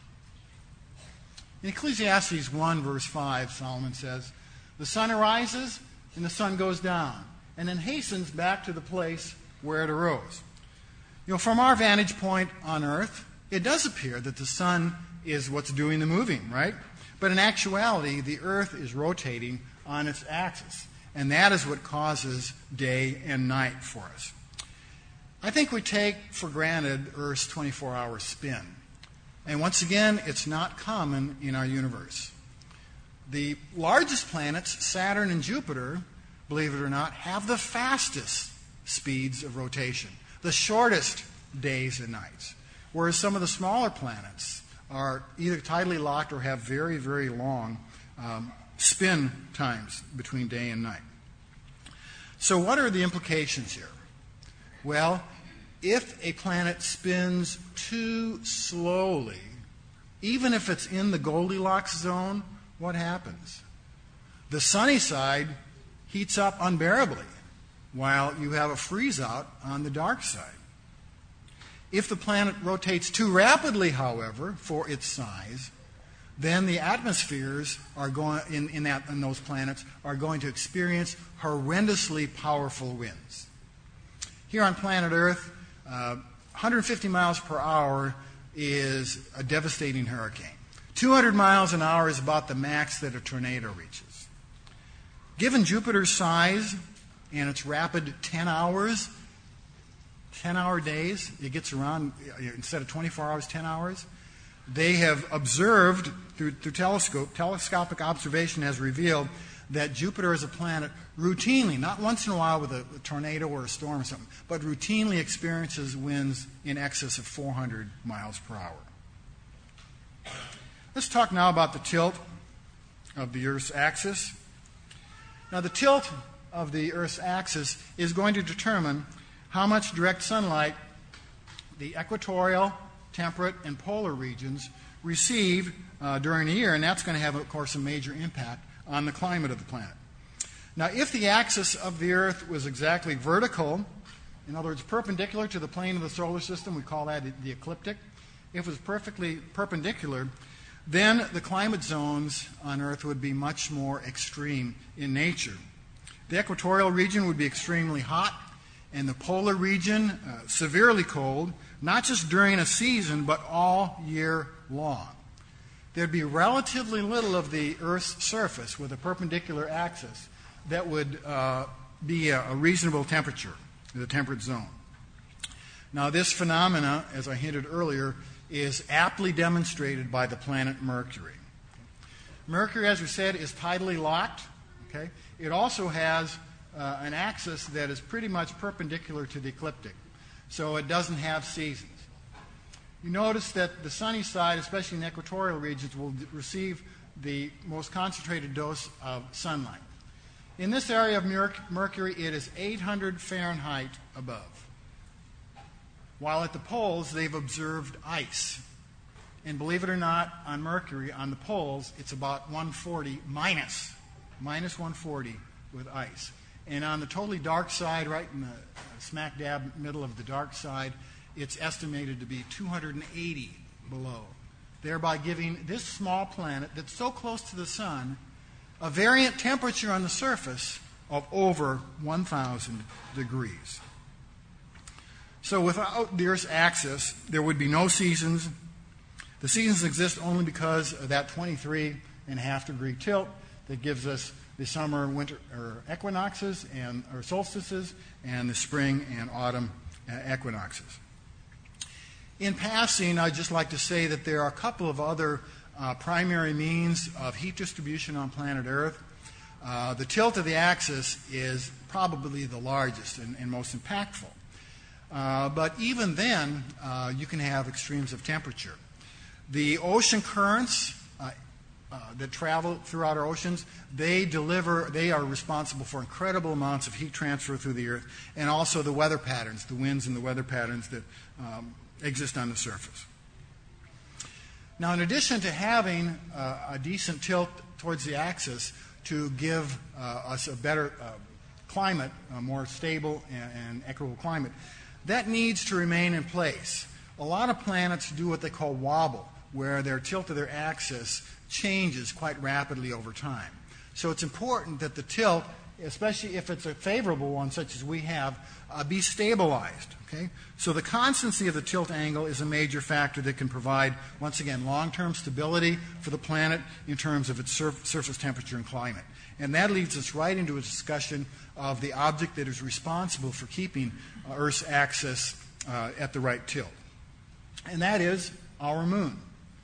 In Ecclesiastes one, verse five, Solomon says, "The sun arises and the sun goes down, and then hastens back to the place where it arose." You know, from our vantage point on Earth, it does appear that the sun is what's doing the moving, right? But in actuality, the Earth is rotating on its axis, and that is what causes day and night for us. I think we take for granted Earth's twenty-four hour spin. And once again, it's not common in our universe. The largest planets, Saturn and Jupiter, believe it or not, have the fastest speeds of rotation, the shortest days and nights, whereas some of the smaller planets are either tidally locked or have very, very long um, spin times between day and night. So what are the implications here? Well, if a planet spins too slowly, even if it's in the Goldilocks zone, what happens? The sunny side heats up unbearably, while you have a freeze out on the dark side. If the planet rotates too rapidly, however, for its size, then the atmospheres are going in, in, that, in those planets are going to experience horrendously powerful winds. Here on planet Earth, uh, one hundred fifty miles per hour is a devastating hurricane. two hundred miles an hour is about the max that a tornado reaches. Given Jupiter's size and its rapid ten hours, ten-hour days, it gets around, instead of twenty-four hours, ten hours. They have observed, through, through telescope, telescopic observation has revealed that Jupiter as a planet routinely, not once in a while with a, a tornado or a storm or something, but routinely experiences winds in excess of four hundred miles per hour. Let's talk now about the tilt of the Earth's axis. Now, the tilt of the Earth's axis is going to determine how much direct sunlight the equatorial, temperate, and polar regions receive uh, during the year, and that's going to have, of course, a major impact on the climate of the planet. Now, if the axis of the Earth was exactly vertical, in other words, perpendicular to the plane of the solar system, we call that the ecliptic. If it was perfectly perpendicular, then the climate zones on Earth would be much more extreme in nature. The equatorial region would be extremely hot, and the polar region uh, severely cold, not just during a season, but all year long. There'd be relatively little of the Earth's surface with a perpendicular axis that would uh, be a, a reasonable temperature, the temperate zone. Now, this phenomena, as I hinted earlier, is aptly demonstrated by the planet Mercury. Mercury, as we said, is tidally locked. Okay? It also has uh, an axis that is pretty much perpendicular to the ecliptic, so it doesn't have seasons. You notice that the sunny side, especially in the equatorial regions, will d- receive the most concentrated dose of sunlight. In this area of Mer- Mercury, it is eight hundred Fahrenheit above. While at the poles, they've observed ice. And believe it or not, on Mercury, on the poles, it's about one forty minus, minus one forty with ice. And on the totally dark side, right in the smack dab middle of the dark side, it's estimated to be two hundred eighty below, thereby giving this small planet that's so close to the sun a variant temperature on the surface of over one thousand degrees. So without the Earth's axis, there would be no seasons. The seasons exist only because of that twenty-three and a half degree tilt that gives us the summer, winter, or equinoxes and or solstices, and the spring and autumn uh, equinoxes. In passing, I'd just like to say that there are a couple of other uh, primary means of heat distribution on planet Earth. Uh, the tilt of the axis is probably the largest and, and most impactful. Uh, but even then, uh, you can have extremes of temperature. The ocean currents uh, uh, that travel throughout our oceans, they deliver, they are responsible for incredible amounts of heat transfer through the Earth, and also the weather patterns, the winds and the weather patterns that um, exist on the surface. Now, in addition to having uh, a decent tilt towards the axis to give uh, us a better uh, climate, a more stable and, and equitable climate, that needs to remain in place. A lot of planets do what they call wobble, where their tilt of their axis changes quite rapidly over time. So it's important that the tilt, especially if it's a favorable one such as we have, uh, be stabilized. Okay? So the constancy of the tilt angle is a major factor that can provide, once again, long-term stability for the planet in terms of its surf- surface temperature and climate. And that leads us right into a discussion of the object that is responsible for keeping uh, Earth's axis uh, at the right tilt. And that is our moon.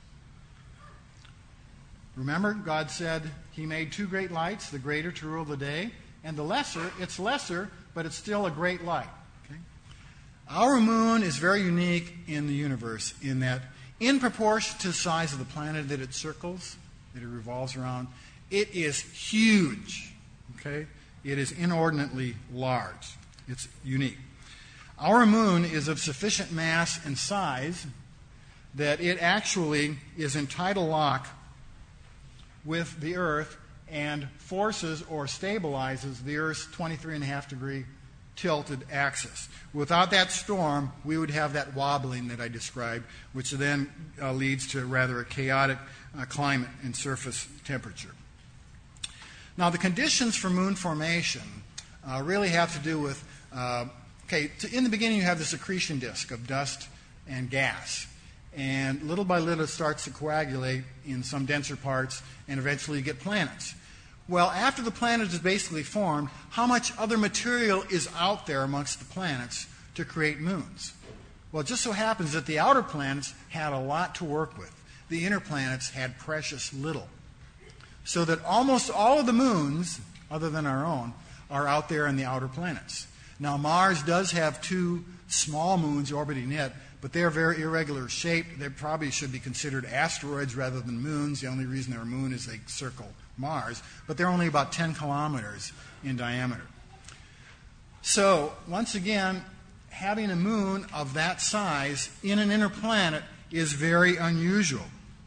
Remember, God said He made two great lights, the greater to rule the day, and the lesser, it's lesser, but it's still a great light. Okay? Our moon is very unique in the universe in that, in proportion to the size of the planet that it circles, that it revolves around, it is huge. Okay? It is inordinately large. It's unique. Our moon is of sufficient mass and size that it actually is in tidal lock with the Earth and forces or stabilizes the Earth's twenty-three and a half degree tilted axis. Without that storm, we would have that wobbling that I described, which then uh, leads to rather a chaotic uh, climate and surface temperature. Now, the conditions for moon formation uh, really have to do with, uh, okay, to, in the beginning you have this accretion disk of dust and gas. And little by little it starts to coagulate in some denser parts, and eventually you get planets. Well, after the planet is basically formed, how much other material is out there amongst the planets to create moons? Well, it just so happens that the outer planets had a lot to work with. The inner planets had precious little. So that almost all of the moons, other than our own, are out there in the outer planets. Now, Mars does have two small moons orbiting it, but they are very irregular shaped. They probably should be considered asteroids rather than moons. The only reason they're a moon is they circle Mars. But they're only about ten kilometers in diameter. So, once again, having a moon of that size in an inner planet is very unusual.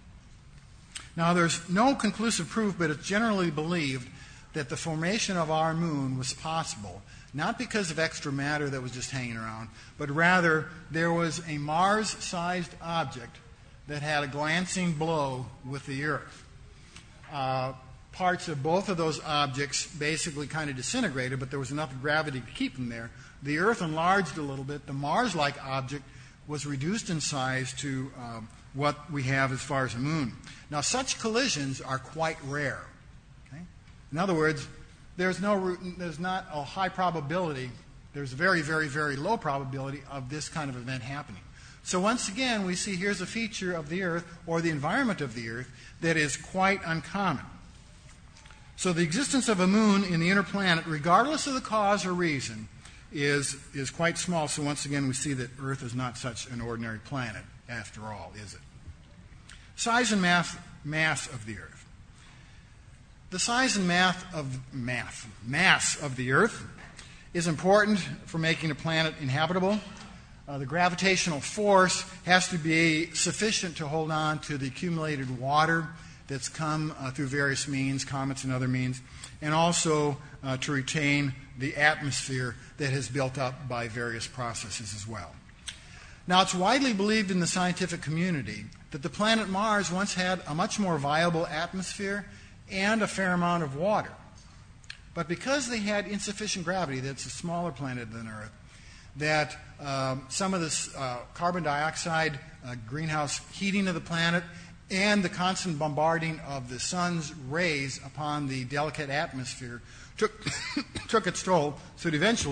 Now, there's no conclusive proof, but it's generally believed that the formation of our moon was possible, not because of extra matter that was just hanging around, but rather there was a Mars-sized object that had a glancing blow with the Earth. Uh, parts of both of those objects basically kind of disintegrated, but there was enough gravity to keep them there. The Earth enlarged a little bit. The Mars-like object was reduced in size to um, what we have as far as the moon. Now, such collisions are quite rare. Okay? In other words, there's no, there's not a high probability, there's a very, very, very low probability of this kind of event happening. So once again, we see here's a feature of the Earth, or the environment of the Earth, that is quite uncommon. So the existence of a moon in the inner planet, regardless of the cause or reason, is, is quite small. So once again, we see that Earth is not such an ordinary planet, after all, is it? Size and mass, mass of the Earth. The size and mass of, math, mass of the Earth is important for making a planet inhabitable. Uh, the gravitational force has to be sufficient to hold on to the accumulated water that's come uh, through various means, comets and other means, and also uh, to retain the atmosphere that has built up by various processes as well. Now, it's widely believed in the scientific community that the planet Mars once had a much more viable atmosphere and a fair amount of water. But because they had insufficient gravity, that's a smaller planet than Earth, that um, some of this uh, carbon dioxide, uh, greenhouse heating of the planet, and the constant bombarding of the sun's rays upon the delicate atmosphere took, took its toll, so that eventually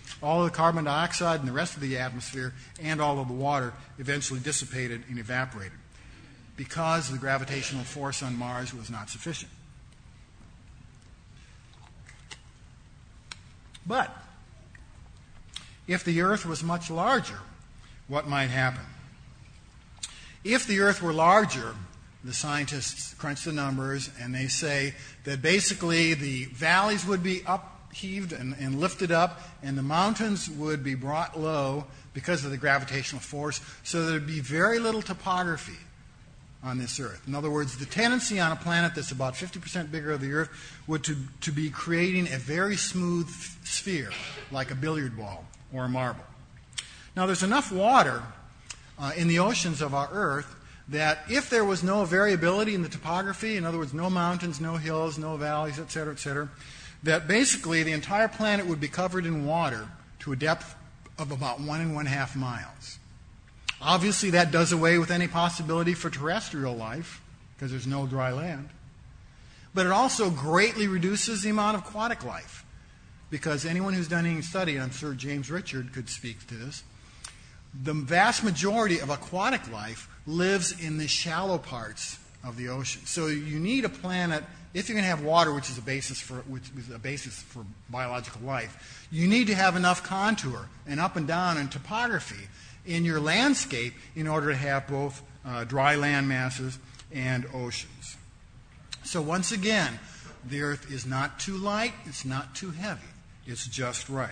all of the carbon dioxide and the rest of the atmosphere and all of the water eventually dissipated and evaporated because the gravitational force on Mars was not sufficient. But if the Earth was much larger, what might happen? If the Earth were larger, the scientists crunch the numbers and they say that basically the valleys would be upheaved and, and lifted up and the mountains would be brought low because of the gravitational force, so there would be very little topography on this Earth. In other words, the tendency on a planet that's about fifty percent bigger than the Earth would to, to be creating a very smooth sphere, like a billiard ball or a marble. Now, there's enough water uh, in the oceans of our Earth that if there was no variability in the topography, in other words, no mountains, no hills, no valleys, et cetera, et cetera, that basically the entire planet would be covered in water to a depth of about one and one half miles. Obviously, that does away with any possibility for terrestrial life, because there's no dry land. But it also greatly reduces the amount of aquatic life, because anyone who's done any study, and I'm sure James Richard could speak to this, the vast majority of aquatic life lives in the shallow parts of the ocean. So you need a planet, if you're going to have water, which is a basis for which is a basis for biological life, you need to have enough contour and up and down and topography in your landscape in order to have both uh, dry land masses and oceans. So once again, the Earth is not too light, it's not too heavy, it's just right.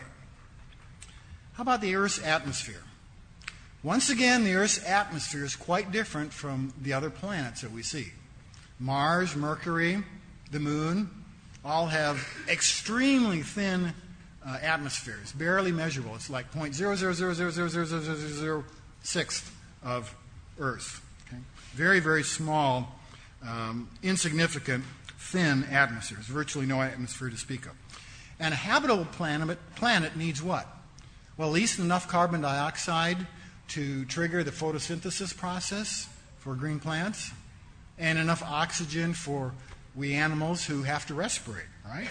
How about the Earth's atmosphere? Once again, the Earth's atmosphere is quite different from the other planets that we see. Mars, Mercury, the Moon, all have extremely thin uh, atmospheres, barely measurable. It's like zero point zero zero zero zero zero zero zero zero zero six of Earth. Okay? Very, very small, um, insignificant, thin atmospheres, virtually no atmosphere to speak of. And a habitable planet, planet needs what? Well, at least enough carbon dioxide to trigger the photosynthesis process for green plants, and enough oxygen for we animals who have to respirate, right?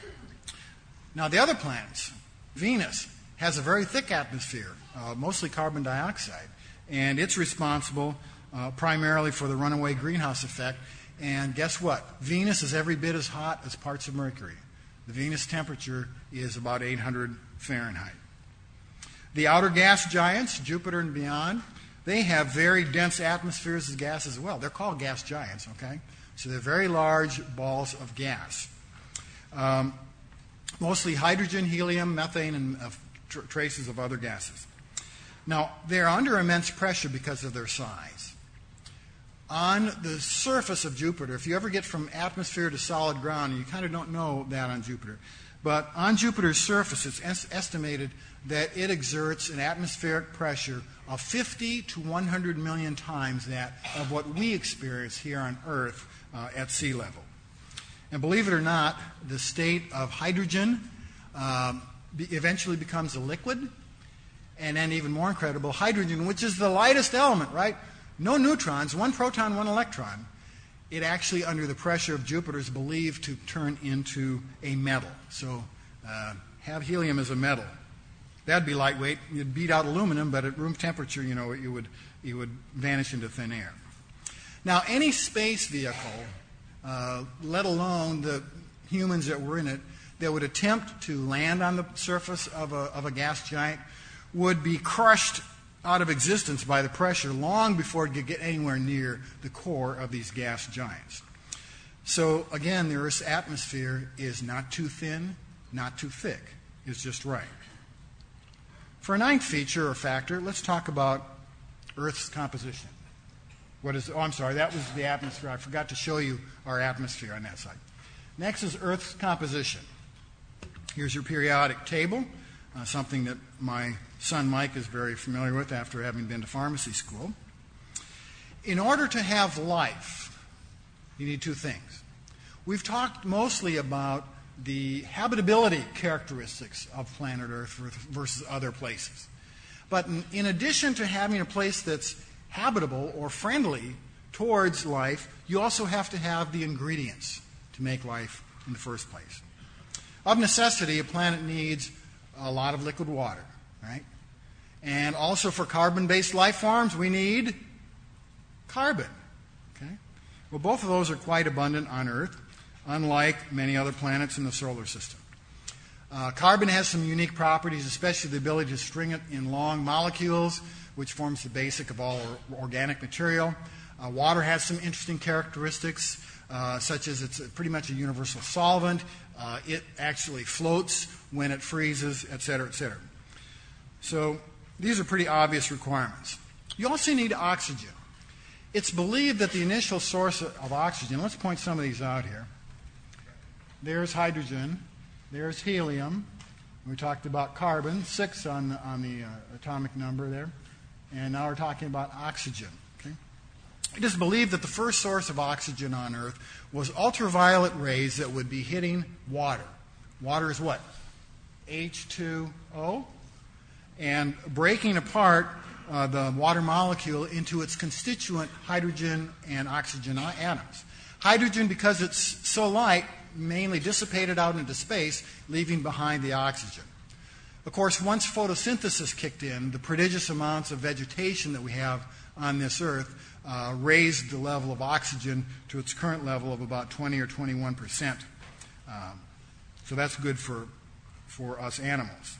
Now, the other planets, Venus, has a very thick atmosphere, uh, mostly carbon dioxide, and it's responsible uh, primarily for the runaway greenhouse effect. And guess what? Venus is every bit as hot as parts of Mercury. The Venus temperature is about eight hundred Fahrenheit. The outer gas giants, Jupiter and beyond, they have very dense atmospheres of gas as well. They're called gas giants, okay? So they're very large balls of gas. Um, mostly hydrogen, helium, methane, and uh, tr- traces of other gases. Now, they're under immense pressure because of their size. On the surface of Jupiter, if you ever get from atmosphere to solid ground, and you kind of don't know that on Jupiter, but on Jupiter's surface, it's es- estimated that it exerts an atmospheric pressure of fifty to one hundred million times that of what we experience here on Earth uh, at sea level. And believe it or not, the state of hydrogen um, be- eventually becomes a liquid. And then even more incredible, hydrogen, which is the lightest element, right? No neutrons, one proton, one electron. It actually, under the pressure of Jupiter, is believed to turn into a metal. So uh, have helium as a metal. That'd be lightweight. You'd beat out aluminum, but at room temperature, you know, it would, it would vanish into thin air. Now, any space vehicle, uh, let alone the humans that were in it, that would attempt to land on the surface of a, of a gas giant would be crushed out of existence by the pressure long before it could get anywhere near the core of these gas giants. So, again, the Earth's atmosphere is not too thin, not too thick. It's just right. For a ninth feature or factor, let's talk about Earth's composition. What is? Oh, I'm sorry, that was the atmosphere. I forgot to show you our atmosphere on that side. Next is Earth's composition. Here's your periodic table, uh, something that my son Mike is very familiar with after having been to pharmacy school. In order to have life, you need two things. We've talked mostly about the habitability characteristics of planet Earth versus other places. But in, in addition to having a place that's habitable or friendly towards life, you also have to have the ingredients to make life in the first place. Of necessity, a planet needs a lot of liquid water, right? And also for carbon-based life forms, we need carbon. Okay? Well, both of those are quite abundant on Earth, unlike many other planets in the solar system. Uh, carbon has some unique properties, especially the ability to string it in long molecules, which forms the basic of all organic material. Uh, water has some interesting characteristics, uh, such as it's pretty much a universal solvent. Uh, it actually floats when it freezes, et cetera, et cetera. So these are pretty obvious requirements. You also need oxygen. It's believed that the initial source of oxygen, let's point some of these out here. There's hydrogen. There's helium. We talked about carbon, six on the, on the uh, atomic number there. And now we're talking about oxygen. Okay? It is believed that the first source of oxygen on Earth was ultraviolet rays that would be hitting water. Water is what? H two O. And breaking apart uh, the water molecule into its constituent hydrogen and oxygen atoms. Hydrogen, because it's so light, mainly dissipated out into space, leaving behind the oxygen. Of course, once photosynthesis kicked in, the prodigious amounts of vegetation that we have on this Earth uh, raised the level of oxygen to its current level of about twenty or twenty-one percent. Um, so that's good for, for us animals.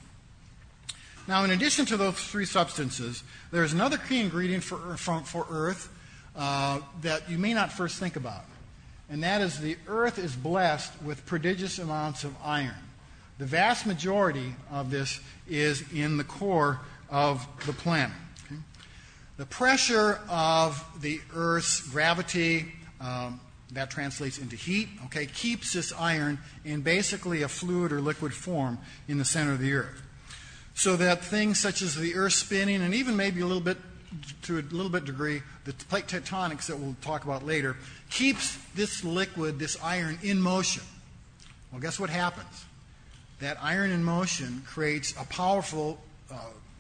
Now, in addition to those three substances, there's another key ingredient for, for, for Earth uh, that you may not first think about. And that is the Earth is blessed with prodigious amounts of iron. The vast majority of this is in the core of the planet. Okay? The pressure of the Earth's gravity, um, that translates into heat, okay, keeps this iron in basically a fluid or liquid form in the center of the Earth. So that things such as the Earth spinning and even maybe a little bit to a little bit degree, the plate tectonics that we'll talk about later, keeps this liquid, this iron, in motion. Well, guess what happens? That iron in motion creates a powerful uh,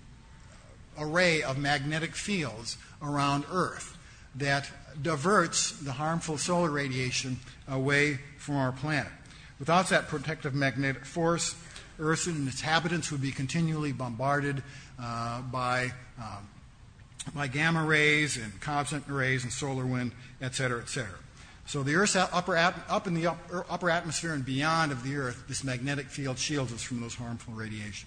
array of magnetic fields around Earth that diverts the harmful solar radiation away from our planet. Without that protective magnetic force, Earth and its inhabitants would be continually bombarded uh, by um, by gamma rays and cosmic rays and solar wind, et cetera, et cetera. So the Earth's upper at, up in the upper, upper atmosphere and beyond of the Earth, this magnetic field shields us from those harmful radiation.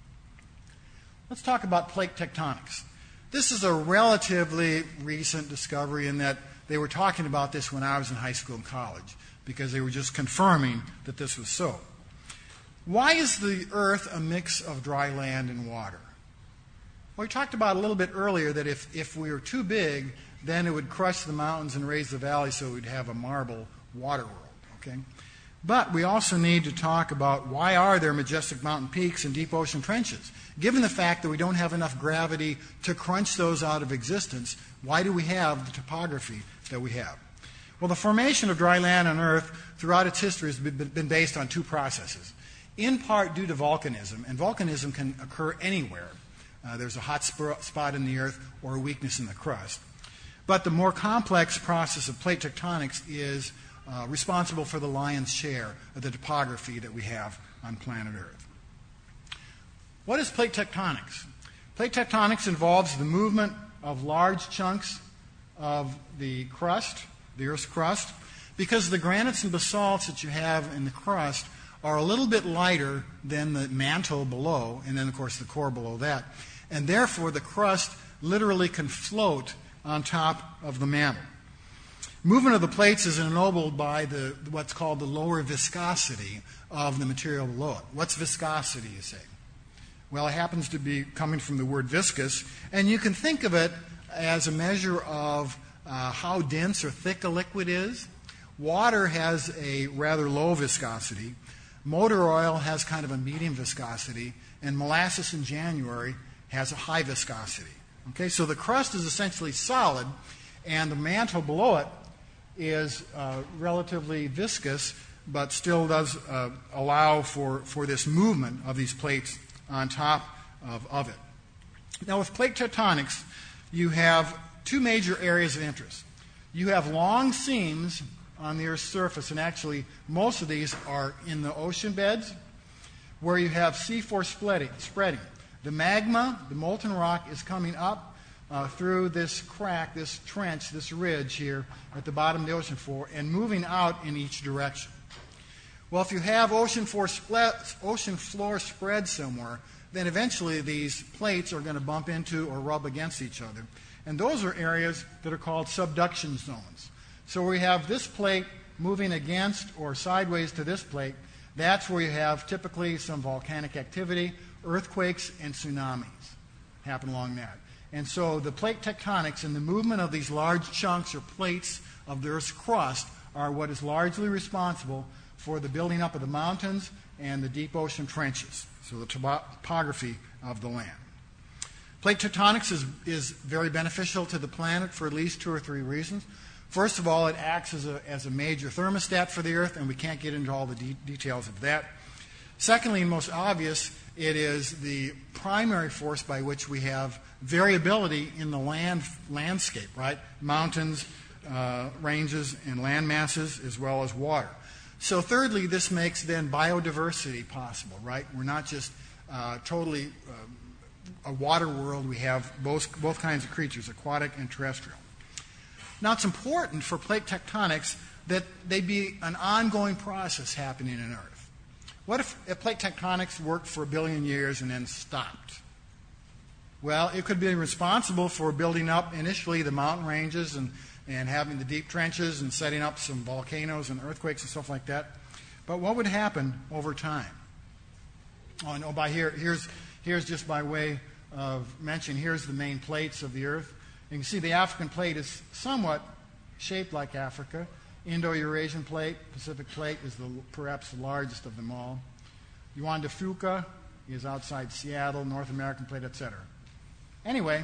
Let's talk about plate tectonics. This is a relatively recent discovery in that they were talking about this when I was in high school and college because they were just confirming that this was so. Why is the Earth a mix of dry land and water? Well, we talked about a little bit earlier that if, if we were too big, then it would crush the mountains and raise the valleys so we'd have a marble water world. Okay? But we also need to talk about why are there majestic mountain peaks and deep ocean trenches? Given the fact that we don't have enough gravity to crunch those out of existence, why do we have the topography that we have? Well, the formation of dry land on Earth throughout its history has been based on two processes. In part due to volcanism, and volcanism can occur anywhere. Uh, there's a hot sp- spot in the Earth or a weakness in the crust. But the more complex process of plate tectonics is uh, responsible for the lion's share of the topography that we have on planet Earth. What is plate tectonics? Plate tectonics involves the movement of large chunks of the crust, the Earth's crust, because the granites and basalts that you have in the crust are a little bit lighter than the mantle below, and then, of course, the core below that. And therefore, the crust literally can float on top of the mantle. Movement of the plates is ennobled by the what's called the lower viscosity of the material below it. What's viscosity, you say? Well, it happens to be coming from the word viscous, and you can think of it as a measure of uh, how dense or thick a liquid is. Water has a rather low viscosity. Motor oil has kind of a medium viscosity, and molasses in January has a high viscosity. Okay, so the crust is essentially solid, and the mantle below it is uh, relatively viscous, but still does uh, allow for, for this movement of these plates on top of, of it. Now, with plate tectonics, you have two major areas of interest. You have long seams on the Earth's surface, and actually most of these are in the ocean beds, where you have seafloor spreading. spreading. The magma, the molten rock, is coming up uh, through this crack, this trench, this ridge here at the bottom of the ocean floor, and moving out in each direction. Well, if you have ocean floor, split, ocean floor spread somewhere, then eventually these plates are going to bump into or rub against each other. And those are areas that are called subduction zones. So we have this plate moving against or sideways to this plate. That's where you have typically some volcanic activity, earthquakes, and tsunamis happen along that. And so the plate tectonics and the movement of these large chunks or plates of the Earth's crust are what is largely responsible for the building up of the mountains and the deep ocean trenches, so the topography of the land. Plate tectonics is, is very beneficial to the planet for at least two or three reasons. First of all, it acts as a, as a major thermostat for the Earth, and we can't get into all the de- details of that. Secondly, and most obvious, it is the primary force by which we have variability in the land landscape, right? Mountains, uh, ranges, and land masses, as well as water. So thirdly, this makes then biodiversity possible, right? We're not just uh, totally uh, a water world. We have both, both kinds of creatures, aquatic and terrestrial. Now, it's important for plate tectonics that they be an ongoing process happening in Earth. What if, if plate tectonics worked for a billion years and then stopped? Well, it could be responsible for building up initially the mountain ranges and, and having the deep trenches and setting up some volcanoes and earthquakes and stuff like that. But what would happen over time? Oh, and oh, by here, here's, here's just by way of mention, here's the main plates of the Earth. You can see the African plate is somewhat shaped like Africa. Indo-Eurasian plate, Pacific plate, is the, perhaps the largest of them all. Juan de Fuca is outside Seattle, North American plate, et cetera. Anyway,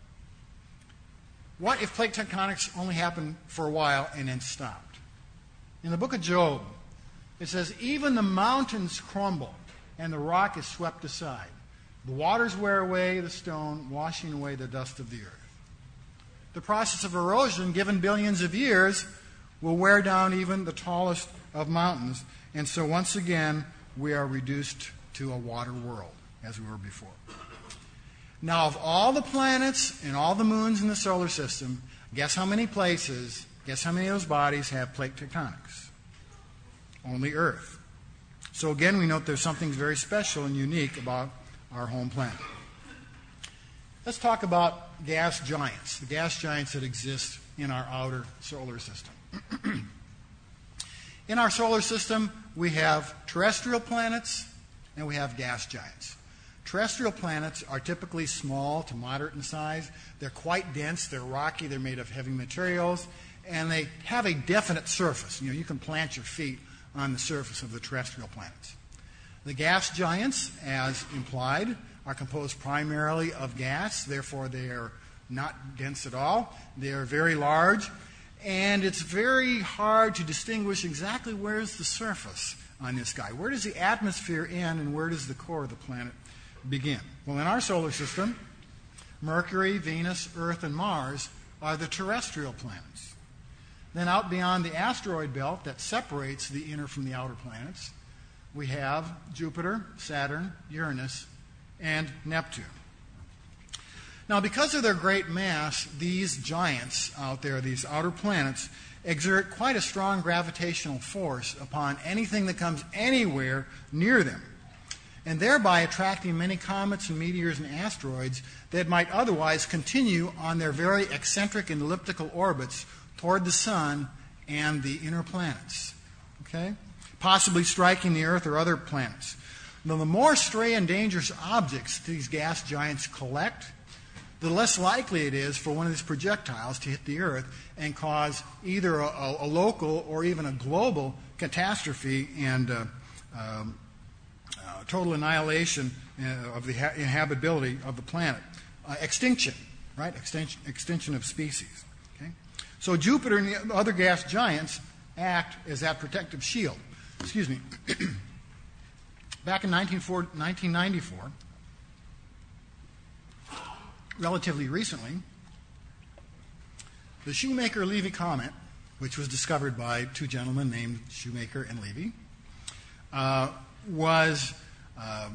what if plate tectonics only happened for a while and then stopped? In the book of Job, it says, even the mountains crumble and the rock is swept aside. The waters wear away the stone, washing away the dust of the earth. The process of erosion, given billions of years, will wear down even the tallest of mountains. And so once again, we are reduced to a water world, as we were before. Now, of all the planets and all the moons in the solar system, guess how many places, guess how many of those bodies have plate tectonics? Only Earth. So again, we note there's something very special and unique about our home planet. Let's talk about gas giants, the gas giants that exist in our outer solar system. In our solar system, we have terrestrial planets and we have gas giants. Terrestrial planets are typically small to moderate in size. They're quite dense, they're rocky, they're made of heavy materials, and they have a definite surface. You know, you can plant your feet on the surface of the terrestrial planets. The gas giants, as implied, are composed primarily of gas, therefore they are not dense at all. They are very large, and it's very hard to distinguish exactly where's the surface on this guy. Where does the atmosphere end and where does the core of the planet begin? Well, in our solar system, Mercury, Venus, Earth, and Mars are the terrestrial planets. Then out beyond the asteroid belt that separates the inner from the outer planets, we have Jupiter, Saturn, Uranus, and Neptune. Now, because of their great mass, these giants out there, these outer planets, exert quite a strong gravitational force upon anything that comes anywhere near them, and thereby attracting many comets and meteors and asteroids that might otherwise continue on their very eccentric and elliptical orbits toward the sun and the inner planets, okay? Possibly striking the Earth or other planets. Now, the more stray and dangerous objects these gas giants collect, the less likely it is for one of these projectiles to hit the Earth and cause either a, a local or even a global catastrophe and uh, um, uh, total annihilation uh, of the ha- inhabitability of the planet. Uh, extinction, right? Extinction, extinction of species. Okay? So Jupiter and the other gas giants act as that protective shield. Excuse me. Back in nineteen ninety-four, relatively recently, the Shoemaker-Levy comet, which was discovered by two gentlemen named Shoemaker and Levy, uh, was um,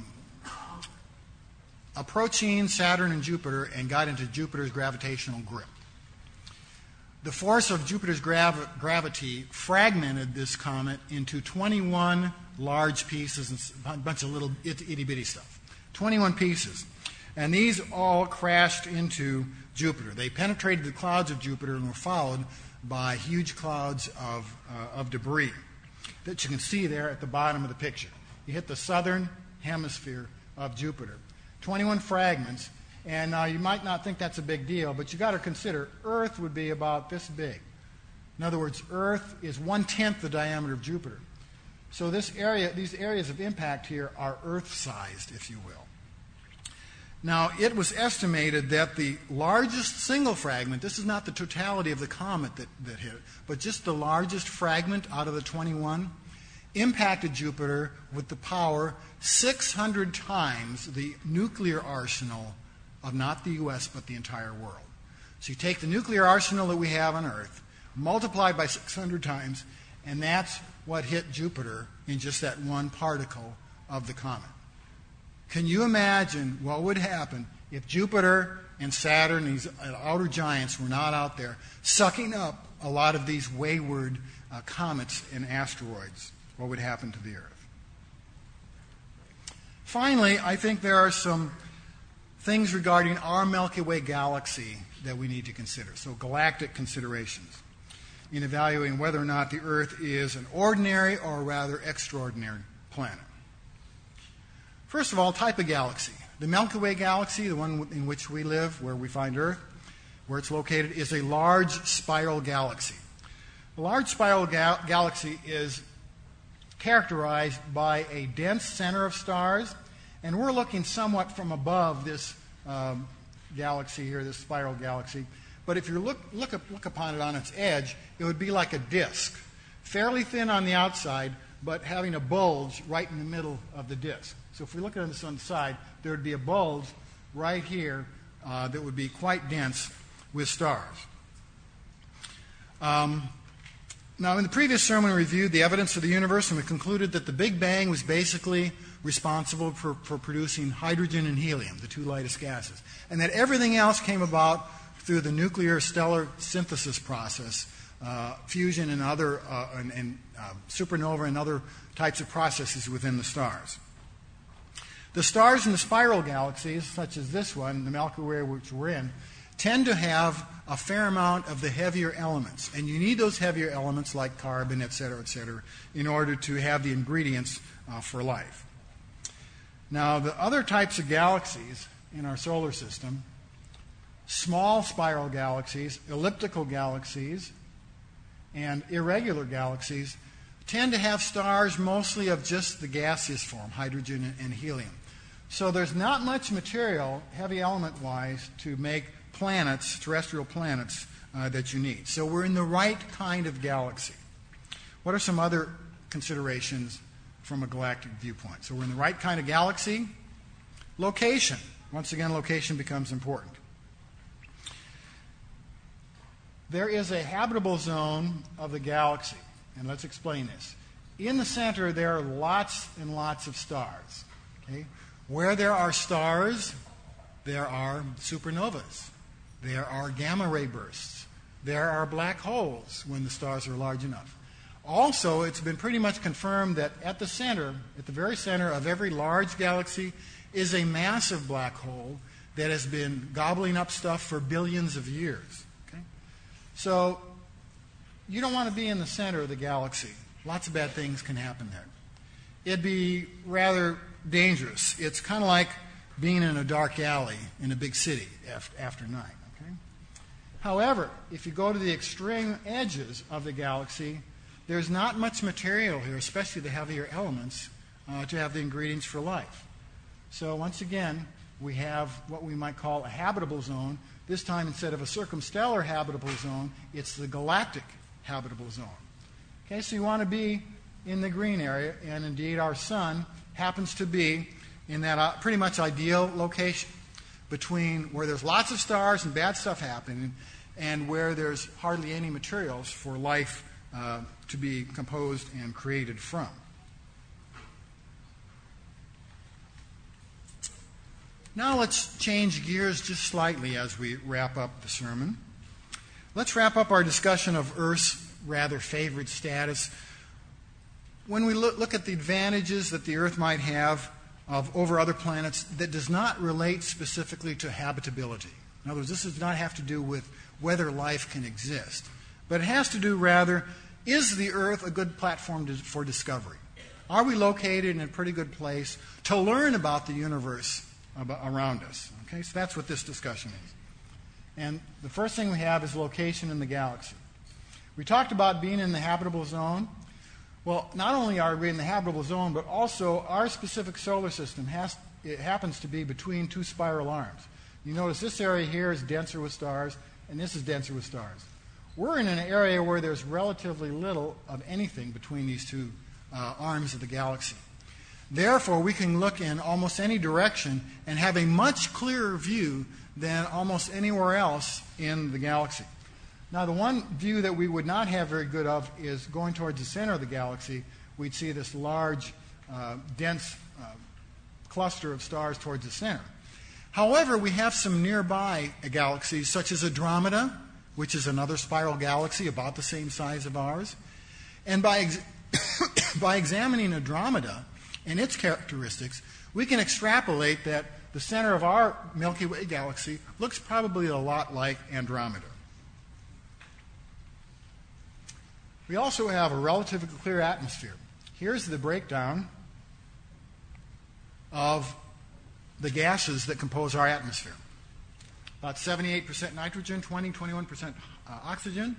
approaching Saturn and Jupiter and got into Jupiter's gravitational grip. The force of Jupiter's grav- gravity fragmented this comet into twenty-one large pieces and a bunch of little itty-bitty stuff. twenty-one pieces. And these all crashed into Jupiter. They penetrated the clouds of Jupiter and were followed by huge clouds of, uh, of debris that you can see there at the bottom of the picture. You hit the southern hemisphere of Jupiter. twenty-one fragments. And now uh, you might not think that's a big deal, but you got to consider Earth would be about this big. In other words, Earth is one-tenth the diameter of Jupiter. So this area, these areas of impact here are Earth-sized, if you will. Now, it was estimated that the largest single fragment, this is not the totality of the comet that, that hit it, but just the largest fragment out of the twenty-one, impacted Jupiter with the power six hundred times the nuclear arsenal of not the U S, but the entire world. So you take the nuclear arsenal that we have on Earth, multiplied by six hundred times, and that's what hit Jupiter in just that one particle of the comet. Can you imagine what would happen if Jupiter and Saturn, these outer giants, were not out there sucking up a lot of these wayward uh, comets and asteroids? What would happen to the Earth? Finally, I think there are some things regarding our Milky Way galaxy that we need to consider. So galactic considerations in evaluating whether or not the Earth is an ordinary or rather extraordinary planet. First of all, type of galaxy. The Milky Way galaxy, the one in which we live, where we find Earth, where it's located, is a large spiral galaxy. A large spiral ga- galaxy is characterized by a dense center of stars, and we're looking somewhat from above this um, galaxy here, this spiral galaxy. But if you look, look, up, look upon it on its edge, it would be like a disk, fairly thin on the outside, but having a bulge right in the middle of the disk. So if we look at this on the side, there would be a bulge right here uh, that would be quite dense with stars. Um, now, in the previous sermon, we reviewed the evidence of the universe, and we concluded that the Big Bang was basically responsible for, for producing hydrogen and helium, the two lightest gases, and that everything else came about through the nuclear stellar synthesis process, uh, fusion and other uh, and, and uh, supernova and other types of processes within the stars. The stars in the spiral galaxies, such as this one, the Milky Way which we're in, tend to have a fair amount of the heavier elements, and you need those heavier elements like carbon, et cetera, et cetera, in order to have the ingredients uh, for life. Now, the other types of galaxies in our solar system, small spiral galaxies, elliptical galaxies, and irregular galaxies, tend to have stars mostly of just the gaseous form, hydrogen and helium. So there's not much material, heavy element-wise, to make planets, terrestrial planets, uh, that you need. So we're in the right kind of galaxy. What are some other considerations from a galactic viewpoint? So we're in the right kind of galaxy. Location. Once again, location becomes important. There is a habitable zone of the galaxy, and let's explain this. In the center, there are lots and lots of stars. Okay? Where there are stars, there are supernovas. There are gamma ray bursts. There are black holes when the stars are large enough. Also, it's been pretty much confirmed that at the center, at the very center of every large galaxy, is a massive black hole that has been gobbling up stuff for billions of years. Okay? So, you don't want to be in the center of the galaxy. Lots of bad things can happen there. It'd be rather dangerous. It's kind of like being in a dark alley in a big city after, after night. Okay? However, if you go to the extreme edges of the galaxy, there's not much material here, especially the heavier elements, uh, to have the ingredients for life. So once again, we have what we might call a habitable zone. This time, instead of a circumstellar habitable zone, it's the galactic habitable zone. Okay, so you want to be in the green area, and indeed our sun happens to be in that uh, pretty much ideal location between where there's lots of stars and bad stuff happening and where there's hardly any materials for life uh, to be composed and created from. Now let's change gears just slightly as we wrap up the sermon. Let's wrap up our discussion of Earth's rather favored status. When we look, look at the advantages that the Earth might have of over other planets, that does not relate specifically to habitability. In other words, this does not have to do with whether life can exist, but it has to do rather, is the Earth a good platform to, for discovery? Are we located in a pretty good place to learn about the universe about, around us? Okay, so that's what this discussion is. And the first thing we have is location in the galaxy. We talked about being in the habitable zone. Well, not only are we in the habitable zone, but also our specific solar system has, it happens to be between two spiral arms. You notice this area here is denser with stars, and this is denser with stars. We're in an area where there's relatively little of anything between these two uh, arms of the galaxy. Therefore, we can look in almost any direction and have a much clearer view than almost anywhere else in the galaxy. Now, the one view that we would not have very good of is going towards the center of the galaxy. We'd see this large, uh, dense uh, cluster of stars towards the center. However, we have some nearby galaxies, such as Andromeda, which is another spiral galaxy about the same size of ours. And by, ex- by examining Andromeda and its characteristics, we can extrapolate that the center of our Milky Way galaxy looks probably a lot like Andromeda. We also have a relatively clear atmosphere. Here's the breakdown of the gases that compose our atmosphere. About seventy-eight percent nitrogen, twenty, twenty-one percent uh, oxygen,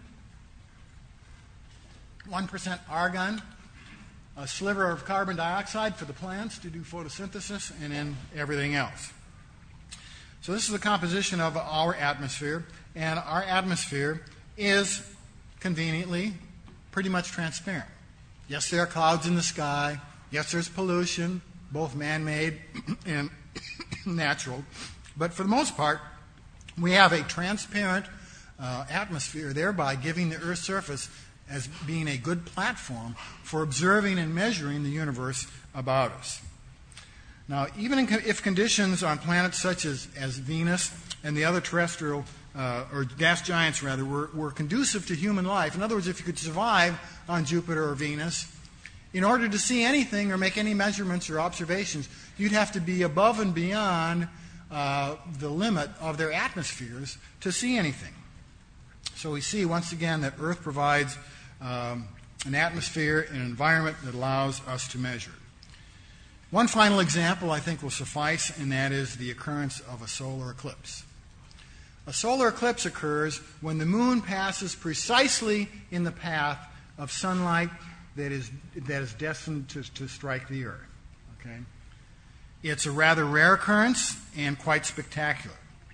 one percent argon, a sliver of carbon dioxide for the plants to do photosynthesis, and then everything else. So this is the composition of our atmosphere, and our atmosphere is conveniently pretty much transparent. Yes, there are clouds in the sky. Yes, there's pollution, both man-made and natural. But for the most part, we have a transparent uh, atmosphere, thereby giving the Earth's surface as being a good platform for observing and measuring the universe about us. Now, even in, if conditions on planets such as, as Venus and the other terrestrial, uh, or gas giants rather, were, were conducive to human life, in other words, if you could survive on Jupiter or Venus, in order to see anything or make any measurements or observations, you'd have to be above and beyond uh, the limit of their atmospheres to see anything. So we see, once again, that Earth provides um, an atmosphere and an environment that allows us to measure. One final example I think will suffice, and that is the occurrence of a solar eclipse. A solar eclipse occurs when the moon passes precisely in the path of sunlight that is, that is destined to, to strike the Earth. Okay? It's a rather rare occurrence and quite spectacular.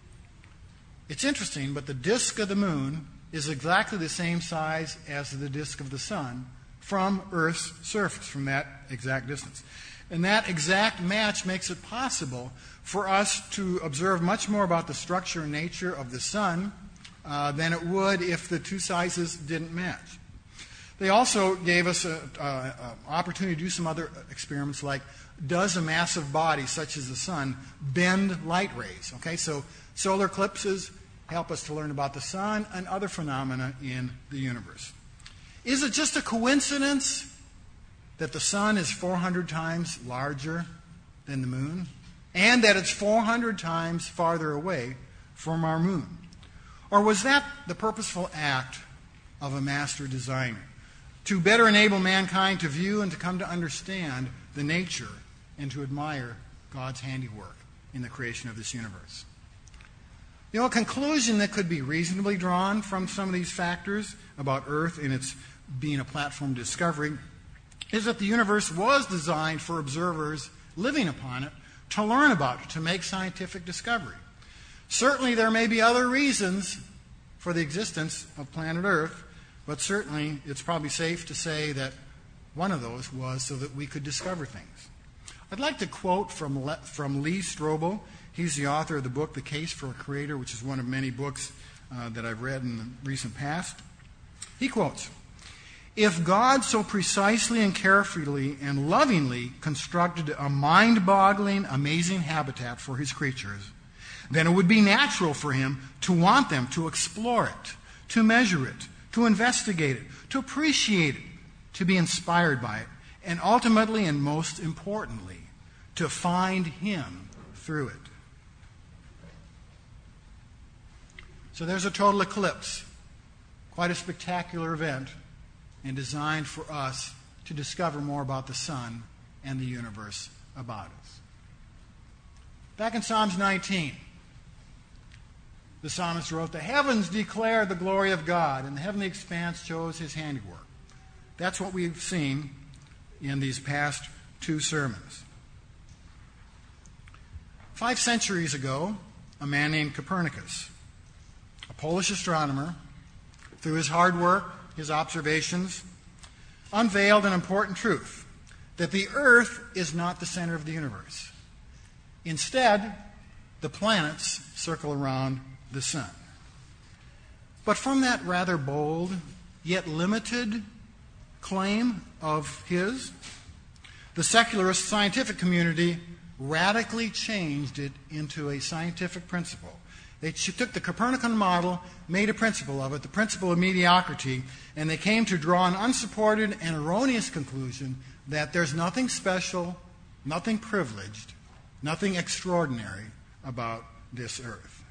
It's interesting, but the disk of the moon is exactly the same size as the disk of the sun from Earth's surface, from that exact distance. And that exact match makes it possible for us to observe much more about the structure and nature of the sun uh, than it would if the two sizes didn't match. They also gave us an opportunity to do some other experiments, like does a massive body such as the sun bend light rays? Okay, so solar eclipses help us to learn about the sun and other phenomena in the universe. Is it just a coincidence that the sun is four hundred times larger than the moon, and that it's four hundred times farther away from our moon? Or was that the purposeful act of a master designer to better enable mankind to view and to come to understand the nature and to admire God's handiwork in the creation of this universe? You know, a conclusion that could be reasonably drawn from some of these factors about Earth and its being a platform of discovery is that the universe was designed for observers living upon it to learn about it, to make scientific discovery. Certainly there may be other reasons for the existence of planet Earth, but certainly it's probably safe to say that one of those was so that we could discover things. I'd like to quote from, Le- from Lee Strobel. He's the author of the book The Case for a Creator, which is one of many books uh, that I've read in the recent past. He quotes, If God so precisely and carefully and lovingly constructed a mind-boggling, amazing habitat for his creatures, then it would be natural for him to want them to explore it, to measure it, to investigate it, to appreciate it, to be inspired by it, and ultimately and most importantly, to find him through it. So there's a total eclipse, quite a spectacular event, and designed for us to discover more about the sun and the universe about us. Back in Psalms nineteen, the psalmist wrote, "The heavens declare the glory of God, and the heavenly expanse shows his handiwork." That's what we've seen in these past two sermons. Five centuries ago, a man named Copernicus, a Polish astronomer, through his hard work, his observations, unveiled an important truth, that the earth is not the center of the universe. Instead, the planets circle around the sun. But from that rather bold, yet limited claim of his, the secularist scientific community radically changed it into a scientific principle. They took the Copernican model, made a principle of it, the principle of mediocrity, and they came to draw an unsupported and erroneous conclusion that there's nothing special, nothing privileged, nothing extraordinary about this earth.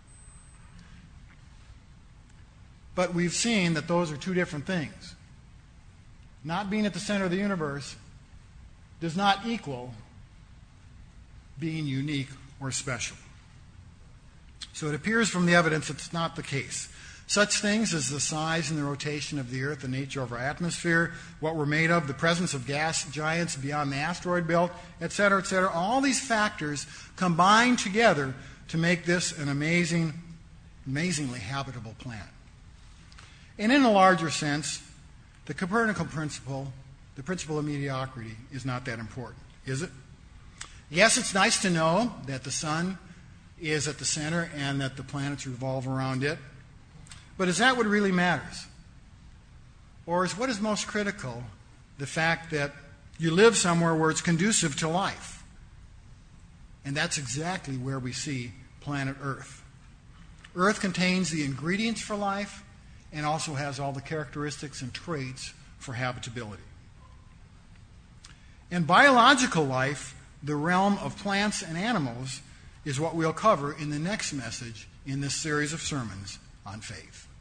But we've seen that those are two different things. Not being at the center of the universe does not equal being unique or special. So it appears from the evidence that it's not the case. Such things as the size and the rotation of the earth, the nature of our atmosphere, what we're made of, the presence of gas giants beyond the asteroid belt, et cetera, et cetera, all these factors combine together to make this an amazing, amazingly habitable planet. And in a larger sense, the Copernican principle, the principle of mediocrity, is not that important, is it? Yes, it's nice to know that the sun is at the center and that the planets revolve around it. But is that what really matters? Or is what is most critical the fact that you live somewhere where it's conducive to life? And that's exactly where we see planet Earth. Earth contains the ingredients for life and also has all the characteristics and traits for habitability. In biological life, the realm of plants and animals is what we'll cover in the next message in this series of sermons on faith.